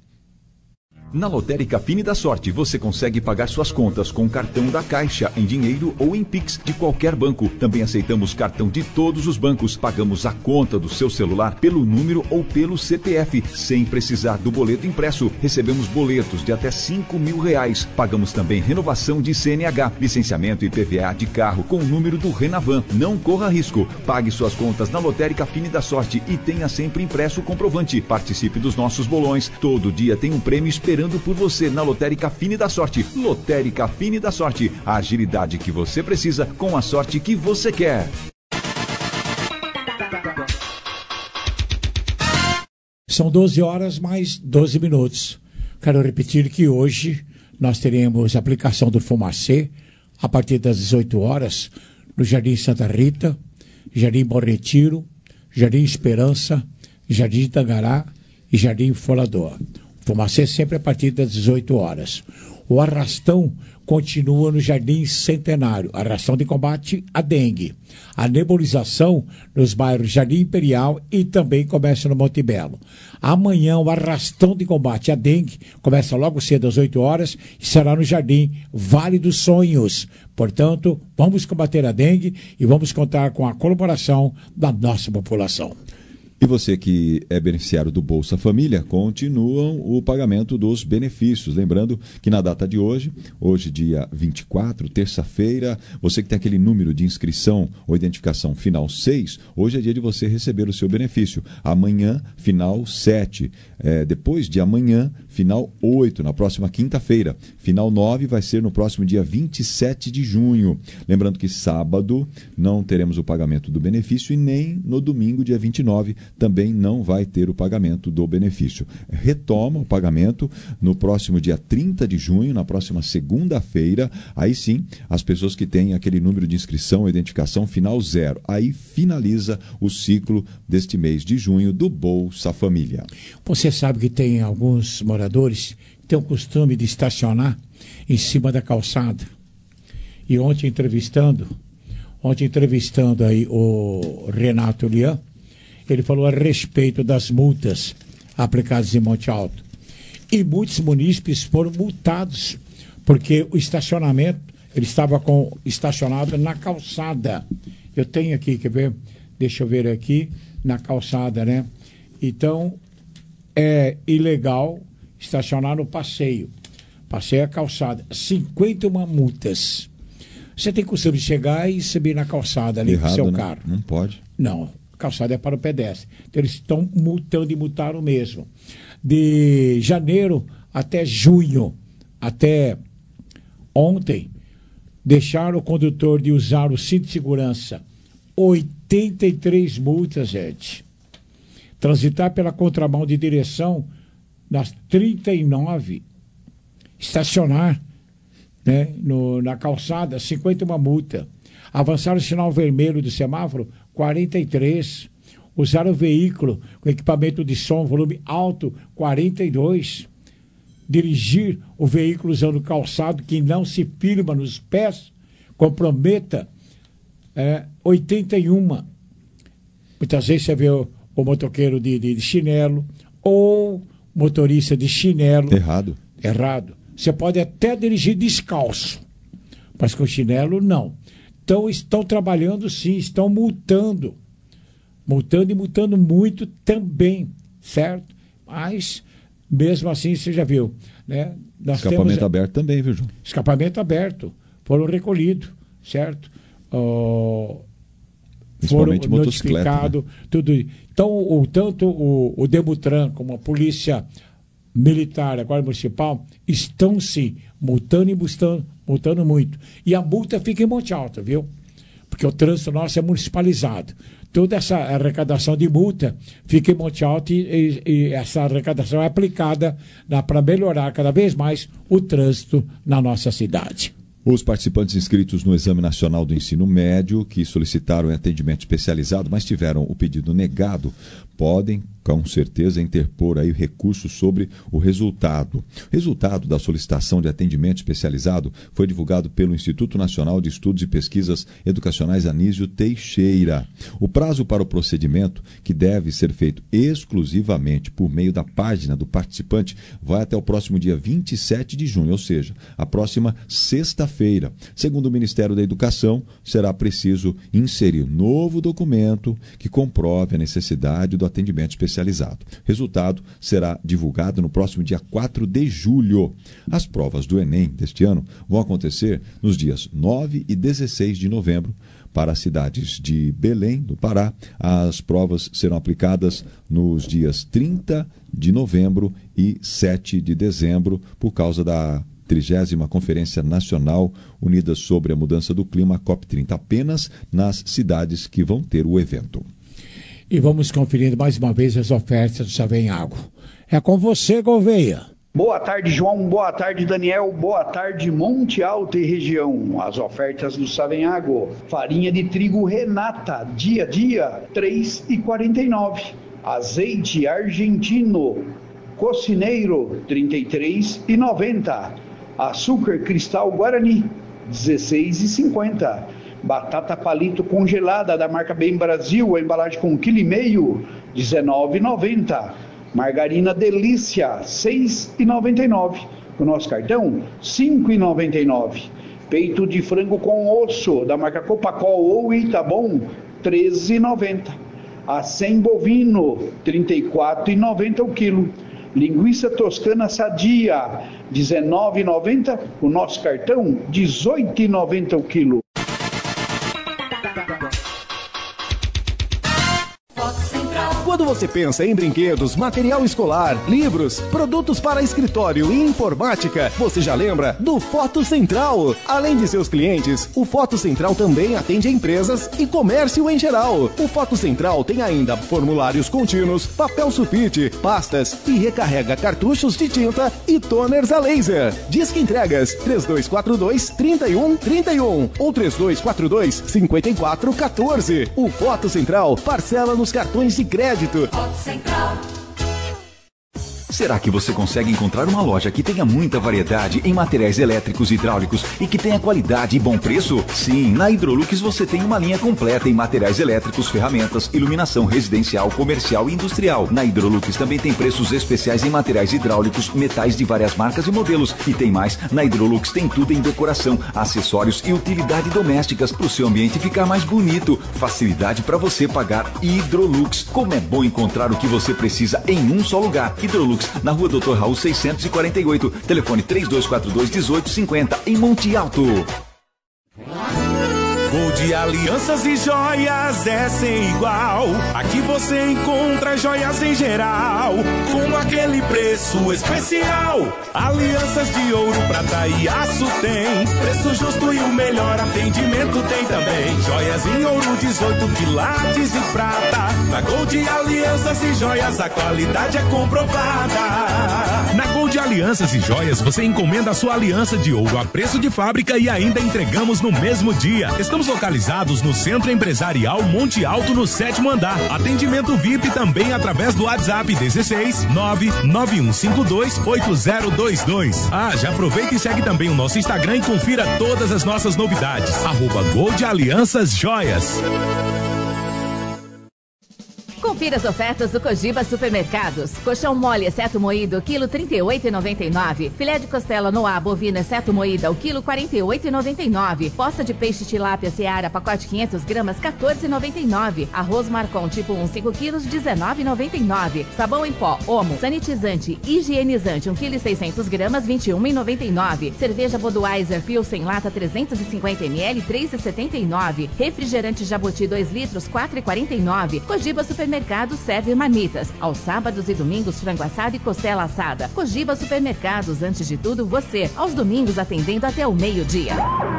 [SPEAKER 8] Na Lotérica Fine da Sorte, você consegue pagar suas contas com cartão da Caixa, em dinheiro ou em Pix de qualquer banco. Também aceitamos cartão de todos os bancos. Pagamos a conta do seu celular pelo número ou pelo C P F, sem precisar do boleto impresso. Recebemos boletos de até cinco mil reais. Pagamos também renovação de C N H, licenciamento e I P V A de carro com o número do Renavan. Não corra risco. Pague suas contas na Lotérica Fine da Sorte e tenha sempre impresso o comprovante. Participe dos nossos bolões. Todo dia tem um prêmio esperando por você na Lotérica Fine da Sorte. Lotérica Fine da Sorte. A agilidade que você precisa com a sorte que você quer.
[SPEAKER 2] São doze horas mais doze minutos. Quero repetir que hoje nós teremos a aplicação do Fumacê a partir das dezoito horas no Jardim Santa Rita, Jardim Bom Retiro, Jardim Esperança, Jardim Tangará e Jardim Folador. Fumacê sempre a partir das dezoito horas. O arrastão continua no Jardim Centenário, arrastão de combate à dengue. A nebulização nos bairros Jardim Imperial e também começa no Monte Belo. Amanhã o arrastão de combate à dengue começa logo cedo às oito horas e será no Jardim Vale dos Sonhos. Portanto, vamos combater a dengue e vamos contar com a colaboração da nossa população.
[SPEAKER 3] E você que é beneficiário do Bolsa Família, continuam o pagamento dos benefícios. Lembrando que na data de hoje, hoje dia vinte e quatro, terça-feira, você que tem aquele número de inscrição ou identificação final seis, hoje é dia de você receber o seu benefício. Amanhã, final sete. É, depois de amanhã, final oito, na próxima quinta-feira. Final nove vai ser no próximo dia vinte e sete de junho. Lembrando que sábado não teremos o pagamento do benefício e nem no domingo, dia vinte e nove, também não vai ter o pagamento do benefício. Retoma o pagamento no próximo dia trinta de junho, na próxima segunda-feira. Aí sim, as pessoas que têm aquele número de inscrição ou identificação final zero. Aí finaliza o ciclo deste mês de junho do Bolsa Família.
[SPEAKER 2] Você sabe que tem alguns moradores que têm o costume de estacionar em cima da calçada. E ontem entrevistando, ontem entrevistando aí o Renato Lian, ele falou a respeito das multas aplicadas em Monte Alto. E muitos munícipes foram multados, porque o estacionamento, ele estava com, estacionado na calçada. Eu tenho aqui, quer ver? Deixa eu ver aqui, na calçada, né? Então, é ilegal estacionar no passeio. Passeio é calçada. cinquenta e uma multas. Você tem costume de chegar e subir na calçada ali com o seu
[SPEAKER 3] né?
[SPEAKER 2] carro.
[SPEAKER 3] Não pode.
[SPEAKER 2] Não. Calçada é para o pedestre. Então, eles estão multando e multaram mesmo. De janeiro até junho, até ontem, deixaram o condutor de usar o cinto de segurança. oitenta e três multas, gente. Transitar pela contramão de direção nas trinta e nove. Estacionar, né, no, na calçada, cinquenta e uma multa. Avançar o sinal vermelho do semáforo, quarenta e três. Usar o veículo com equipamento de som, volume alto, quarenta e dois. Dirigir o veículo usando calçado que não se firma nos pés, comprometa, é, oitenta e um. Muitas vezes você vê o, o motoqueiro de, de, de chinelo ou motorista de chinelo.
[SPEAKER 3] Errado.
[SPEAKER 2] Errado. Você pode até dirigir descalço, mas com chinelo não. Então estão trabalhando sim, estão multando. Multando e multando muito também, certo? Mas, mesmo assim, você já viu, né? Nós
[SPEAKER 3] Escapamento
[SPEAKER 2] temos...
[SPEAKER 3] aberto também, viu, João?
[SPEAKER 2] Escapamento aberto. Foram recolhidos, certo? Uh...
[SPEAKER 3] Principalmente
[SPEAKER 2] foram
[SPEAKER 3] motocicleta,
[SPEAKER 2] notificados,
[SPEAKER 3] né?
[SPEAKER 2] tudo. Então, o, tanto o, o Demutran como a Polícia Militar, a Guarda Municipal, estão sim multando e multando, multando muito. E a multa fica em Monte Alto, viu? Porque o trânsito nosso é municipalizado. Toda essa arrecadação de multa fica em Monte Alto e, e, e essa arrecadação é aplicada para melhorar cada vez mais o trânsito na nossa cidade.
[SPEAKER 3] Os participantes inscritos no Exame Nacional do Ensino Médio, que solicitaram atendimento especializado, mas tiveram o pedido negado, podem, com certeza, interpor aí recurso sobre o resultado. O resultado da solicitação de atendimento especializado foi divulgado pelo Instituto Nacional de Estudos e Pesquisas Educacionais Anísio Teixeira. O prazo para o procedimento, que deve ser feito exclusivamente por meio da página do participante, vai até o próximo dia vinte e sete de junho, ou seja, a próxima sexta-feira. Segundo o Ministério da Educação, será preciso inserir novo documento que comprove a necessidade do atendimento especializado. Resultado será divulgado no próximo dia quatro de julho. As provas do Enem deste ano vão acontecer nos dias nove e dezesseis de novembro. Para as cidades de Belém, do Pará, as provas serão aplicadas nos dias trinta de novembro e sete de dezembro, por causa da trigésima Conferência Nacional Unida sobre a Mudança do Clima, COP trinta, apenas nas cidades que vão ter o evento.
[SPEAKER 2] E vamos conferindo mais uma vez as ofertas do Savenhago. É com você, Gouveia.
[SPEAKER 6] Boa tarde, João. Boa tarde, Daniel. Boa tarde, Monte Alto e região. As ofertas do Savenhago. Farinha de trigo Renata, dia a dia, três reais e quarenta e nove centavos. Azeite argentino Cocineiro, trinta e três reais e noventa centavos. Açúcar cristal Guarani, dezesseis reais e cinquenta centavos. Batata palito congelada da marca Bem Brasil, a embalagem com um vírgula cinco quilo, dezenove reais e noventa centavos. Margarina Delícia, seis reais e noventa e nove centavos. O nosso cartão, cinco reais e noventa e nove centavos. Peito de frango com osso da marca Copacol ou Itabom, treze reais e noventa centavos. Acém bovino, trinta e quatro reais e noventa centavos o quilo. Linguiça toscana sadia, dezenove reais e noventa centavos. O nosso cartão, dezoito reais e noventa centavos o quilo.
[SPEAKER 9] Quando você pensa em brinquedos, material escolar, livros, produtos para escritório e informática, você já lembra do Foto Central. Além de seus clientes, o Foto Central também atende a empresas e comércio em geral. O Foto Central tem ainda formulários contínuos, papel sulfite, pastas e recarrega cartuchos de tinta e toners a laser. Disque entregas três dois quatro dois, três um três um ou três dois quatro dois, cinco quatro um quatro. O Foto Central parcela nos cartões de crédito.
[SPEAKER 7] Central.
[SPEAKER 5] Será que você consegue encontrar uma loja que tenha muita variedade em materiais elétricos e hidráulicos e que tenha qualidade e bom preço? Sim, na Hidrolux você tem uma linha completa em materiais elétricos, ferramentas, iluminação residencial, comercial e industrial. Na Hidrolux também tem preços especiais em materiais hidráulicos, metais de várias marcas e modelos. E tem mais, na Hidrolux tem tudo em decoração, acessórios e utilidade domésticas para o seu ambiente ficar mais bonito. Facilidade para você pagar. Hidrolux. Como é bom encontrar o que você precisa em um só lugar. Hidrolux, na rua doutor Raul seiscentos e quarenta e oito, telefone três dois quatro dois, dezoito cinquenta, em Monte Alto.
[SPEAKER 22] Gold Alianças e Joias é sem igual. Aqui você encontra joias em geral, com aquele preço especial. Alianças de ouro, prata e aço tem preço justo e o melhor atendimento tem também. Joias em ouro, dezoito quilates e prata. Na Gold Alianças e Joias a qualidade é comprovada.
[SPEAKER 13] Na Gold Alianças e Joias você encomenda a sua aliança de ouro a preço de fábrica e ainda entregamos no mesmo dia. Estamos localizados no Centro Empresarial Monte Alto, no sétimo andar. Atendimento V I P também através do WhatsApp dezesseis nove nove um cinco dois oito zero dois dois. Ah, já aproveita e segue também o nosso Instagram e confira todas as nossas novidades. Arroba Gold Alianças Joias.
[SPEAKER 23] Confira as ofertas do Cogiba Supermercados. Colchão mole exceto moído, quilo trinta e oito reais e noventa e nove centavos. Filé de costela Noá bovina exceto moída, o quilo quarenta e oito reais e noventa e nove centavos. Posta de peixe tilápia Seara, pacote quinhentas gramas, quatorze reais e noventa e nove centavos. Arroz Marcon tipo um, cinco quilos, dezenove reais e noventa e nove centavos. Sabão em pó, Omo, sanitizante, higienizante, um quilo e seiscentas gramas, vinte e um reais e noventa e nove centavos. Cerveja Budweiser Pilsen lata trezentos e cinquenta mililitros, três reais e setenta e nove centavos. Refrigerante Jabuti dois litros, quatro reais e quarenta e nove centavos. Cogiba Supermercados serve marmitas. Aos sábados e domingos, frango assado e costela assada. Cogiba Supermercados, antes de tudo, você. Aos domingos, atendendo até o meio-dia.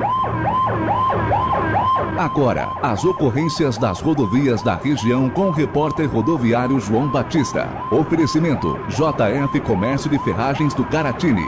[SPEAKER 12] Agora, as ocorrências das rodovias da região com o repórter rodoviário João Batista. Oferecimento J F Comércio de Ferragens do Caratini.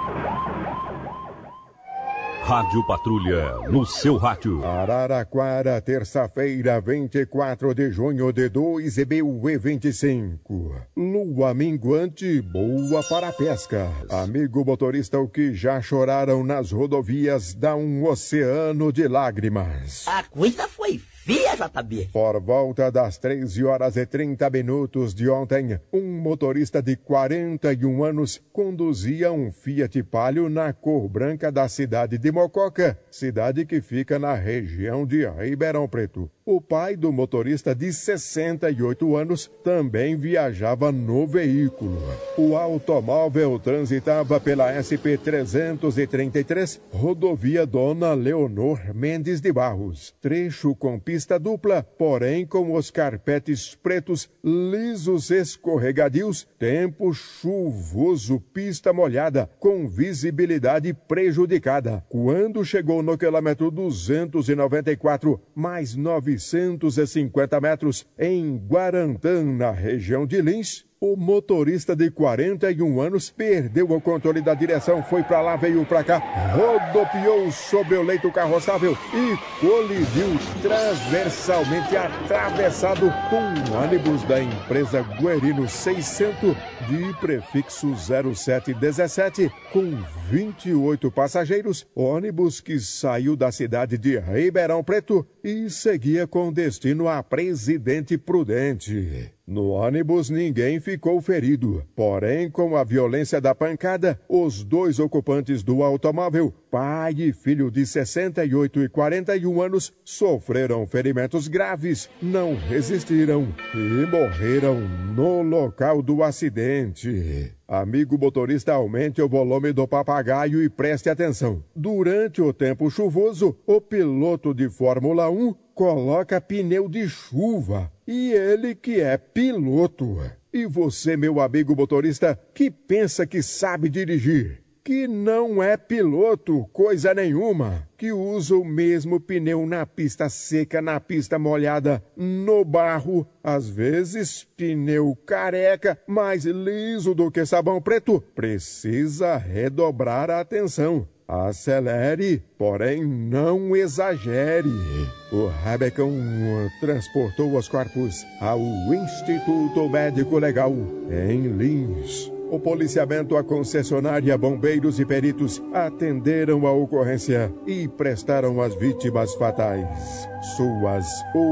[SPEAKER 4] Rádio Patrulha, no seu rádio.
[SPEAKER 11] Araraquara, terça-feira, vinte e quatro de junho de dois mil e vinte e cinco. Lua minguante, boa para a pesca. Amigo motorista, o que já choraram nas rodovias dá um oceano de lágrimas.
[SPEAKER 14] A coisa foi feia, J B.
[SPEAKER 11] Por volta das treze horas e trinta minutos de ontem, um motorista de quarenta e um anos conduzia um Fiat Palio na cor branca da cidade de Mococa, cidade que fica na região de Ribeirão Preto. O pai do motorista, de sessenta e oito anos, também viajava no veículo. O automóvel transitava pela S P trezentos e trinta e três, rodovia Dona Leonor Mendes de Barros. Trecho com pista dupla, porém com os carpetes pretos, lisos escorregadios, tempo chuvoso, pista molhada, com visibilidade prejudicada. Quando chegou no quilômetro duzentos e noventa e quatro, mais novecentos e cinquenta metros, em Guarantã, na região de Lins, o motorista de quarenta e um anos perdeu o controle da direção, foi para lá, veio para cá, rodopiou sobre o leito carroçável e colidiu transversalmente atravessado com um ônibus da empresa Guerino seiscentos de prefixo zero sete dezessete com vinte e oito passageiros, ônibus que saiu da cidade de Ribeirão Preto e seguia com destino a Presidente Prudente. No ônibus ninguém ficou ferido, porém com a violência da pancada, os dois ocupantes do automóvel, pai e filho de sessenta e oito e quarenta e um anos, sofreram ferimentos graves, não resistiram e morreram no local do acidente. Amigo motorista, aumente o volume do papagaio e preste atenção. Durante o tempo chuvoso, o piloto de Fórmula um coloca pneu de chuva. E ele que é piloto. E você, meu amigo motorista, que pensa que sabe dirigir, que não é piloto, coisa nenhuma, que usa o mesmo pneu na pista seca, na pista molhada, no barro, às vezes pneu careca, mais liso do que sabão preto, precisa redobrar a atenção. Acelere, porém não exagere. O Rabecão transportou os corpos ao Instituto Médico Legal em Lins. O policiamento, a concessionária, bombeiros e peritos atenderam a ocorrência e prestaram às vítimas fatais suas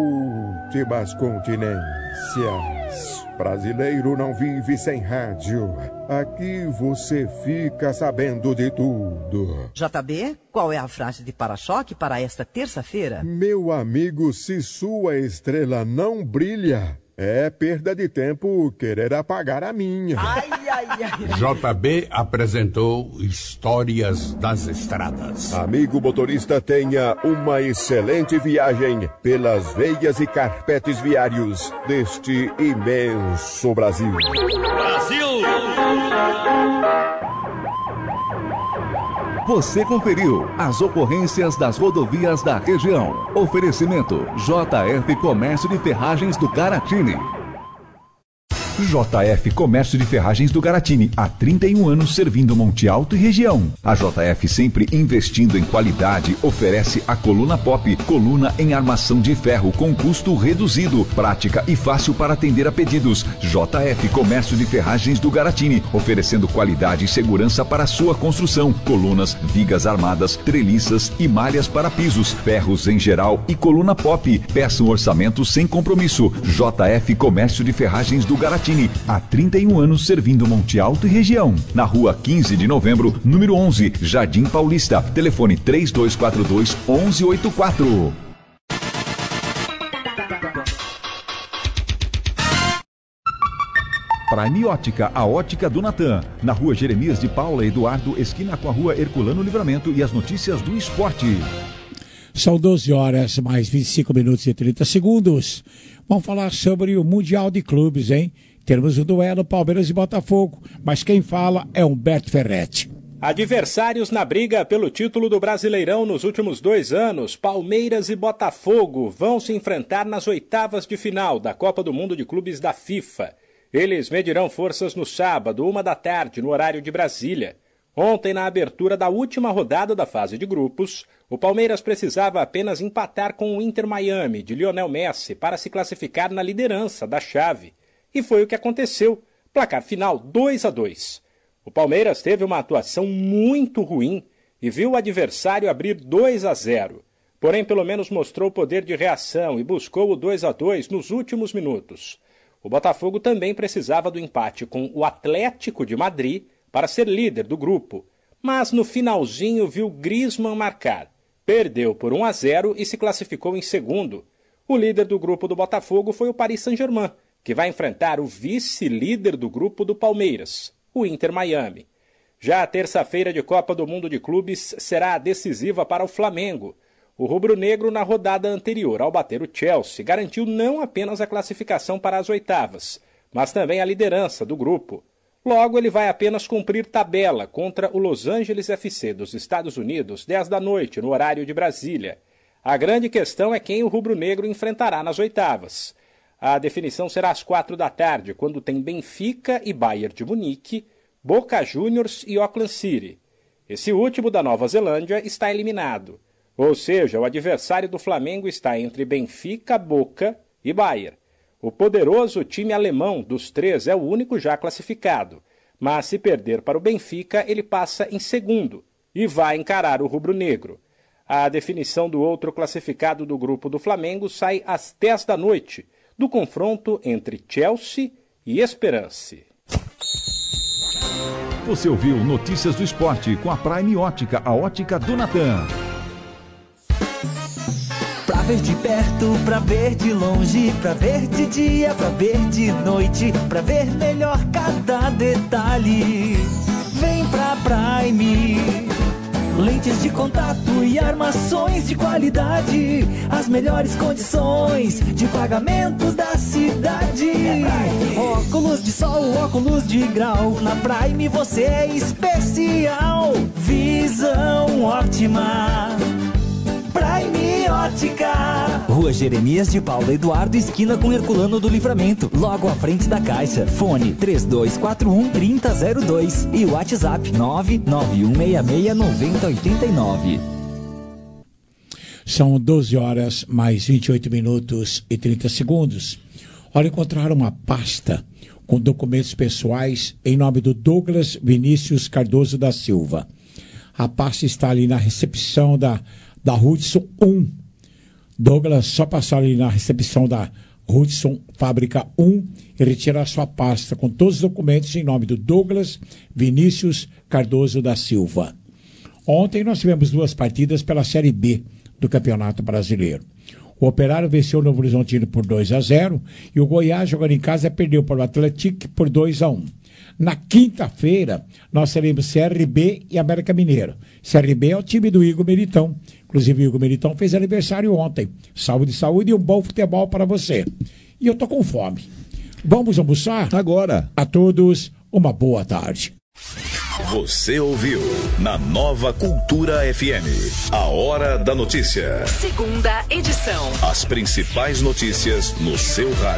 [SPEAKER 11] últimas continências. Brasileiro não vive sem rádio. Aqui você fica sabendo de tudo.
[SPEAKER 14] J B, qual é a frase de para-choque para esta terça-feira?
[SPEAKER 11] Meu amigo, se sua estrela não brilha, É perda de tempo querer apagar a minha.
[SPEAKER 14] Ai, ai, ai.
[SPEAKER 1] J B apresentou Histórias das Estradas.
[SPEAKER 11] Amigo motorista, tenha uma excelente viagem pelas veias e carpetes viários deste imenso Brasil.
[SPEAKER 21] Brasil! Você conferiu as ocorrências das rodovias da região. Oferecimento J F Comércio de Ferragens do Garatini. J F Comércio de Ferragens do Garatini, há trinta e um anos servindo Monte Alto e região. A J F, sempre investindo em qualidade, oferece a Coluna Pop, coluna em armação de ferro com custo reduzido, prática e fácil para atender a pedidos. J F Comércio de Ferragens do Garatini, oferecendo qualidade e segurança para a sua construção. Colunas, vigas armadas, treliças e malhas para pisos, ferros em geral e Coluna Pop. Peça um orçamento sem compromisso. J F Comércio de Ferragens do Garatini, há trinta e um anos servindo Monte Alto e região. Na rua quinze de novembro, número onze, Jardim Paulista. Telefone três dois quatro dois, um um oito quatro. Prime Ótica, a ótica do Natan. Na rua Jeremias de Paula Eduardo, esquina com a rua Herculano Livramento, e as notícias do esporte.
[SPEAKER 2] São doze horas, mais vinte e cinco minutos e trinta segundos. Vamos falar sobre o Mundial de Clubes, hein? Temos o duelo Palmeiras e Botafogo, mas quem fala é Humberto Ferretti.
[SPEAKER 20] Adversários na briga pelo título do Brasileirão nos últimos dois anos, Palmeiras e Botafogo vão se enfrentar nas oitavas de final da Copa do Mundo de Clubes da FIFA. Eles medirão forças no sábado, uma da tarde, no horário de Brasília. Ontem, na abertura da última rodada da fase de grupos, o Palmeiras precisava apenas empatar com o Inter Miami, de Lionel Messi, para se classificar na liderança da chave. E foi o que aconteceu. Placar final dois a dois. O Palmeiras teve uma atuação muito ruim e viu o adversário abrir dois a zero. Porém, pelo menos mostrou poder de reação e buscou o dois a dois nos últimos minutos. O Botafogo também precisava do empate com o Atlético de Madrid para ser líder do grupo, mas no finalzinho viu Griezmann marcar. Perdeu por um a zero e se classificou em segundo. O líder do grupo do Botafogo foi o Paris Saint-Germain, que vai enfrentar o vice-líder do grupo do Palmeiras, o Inter Miami. Já a terça-feira de Copa do Mundo de Clubes será decisiva para o Flamengo. O rubro-negro, na rodada anterior, ao bater o Chelsea, garantiu não apenas a classificação para as oitavas, mas também a liderança do grupo. Logo, ele vai apenas cumprir tabela contra o Los Angeles F C dos Estados Unidos, dez da noite, no horário de Brasília. A grande questão é quem o rubro-negro enfrentará nas oitavas. A definição será às quatro da tarde, quando tem Benfica e Bayern de Munique, Boca Juniors e Auckland City. Esse último da Nova Zelândia está eliminado. Ou seja, o adversário do Flamengo está entre Benfica, Boca e Bayern. O poderoso time alemão dos três é o único já classificado, mas se perder para o Benfica, ele passa em segundo e vai encarar o rubro-negro. A definição do outro classificado do grupo do Flamengo sai às dez da noite, do confronto entre Chelsea e Esperance.
[SPEAKER 21] Você ouviu Notícias do Esporte com a Prime Ótica, a ótica do Natan.
[SPEAKER 15] Pra ver de perto, pra ver de longe, pra ver de dia, pra ver de noite, pra ver melhor cada detalhe. Vem pra Prime. Lentes de contato e armações de qualidade, as melhores condições de pagamento da cidade. É óculos de sol, óculos de grau, na Prime você é especial. Visão ótima, Prime Ótica. Rua Jeremias de Paula Eduardo, esquina com Herculano do Livramento, logo à frente da Caixa. Fone três dois quatro um, três zero zero dois e o WhatsApp nove nove um seis seis nove zero oito nove.
[SPEAKER 2] São doze horas, mais vinte e oito minutos e trinta segundos. Olha, encontraram uma pasta com documentos pessoais em nome do Douglas Vinícius Cardoso da Silva. A pasta está ali na recepção da, da Hudson um. Douglas, só passar ali na recepção da Hudson Fábrica um e retirar sua pasta com todos os documentos em nome do Douglas Vinícius Cardoso da Silva. Ontem nós tivemos duas partidas pela Série B do Campeonato Brasileiro. O Operário venceu o Novo Horizontino por dois a zero e o Goiás, jogando em casa, perdeu para o Atlético por dois a um. Na quinta-feira, nós teremos C R B e América Mineiro. C R B é o time do Igor Meritão. Inclusive, o Igor Meritão fez aniversário ontem. Saúde, saúde e um bom futebol para você. E eu tô com fome. Vamos almoçar?
[SPEAKER 3] Agora.
[SPEAKER 2] A todos, uma boa tarde.
[SPEAKER 21] Você ouviu na Nova Cultura F M. A Hora da Notícia.
[SPEAKER 16] Segunda edição.
[SPEAKER 21] As principais notícias no seu rádio.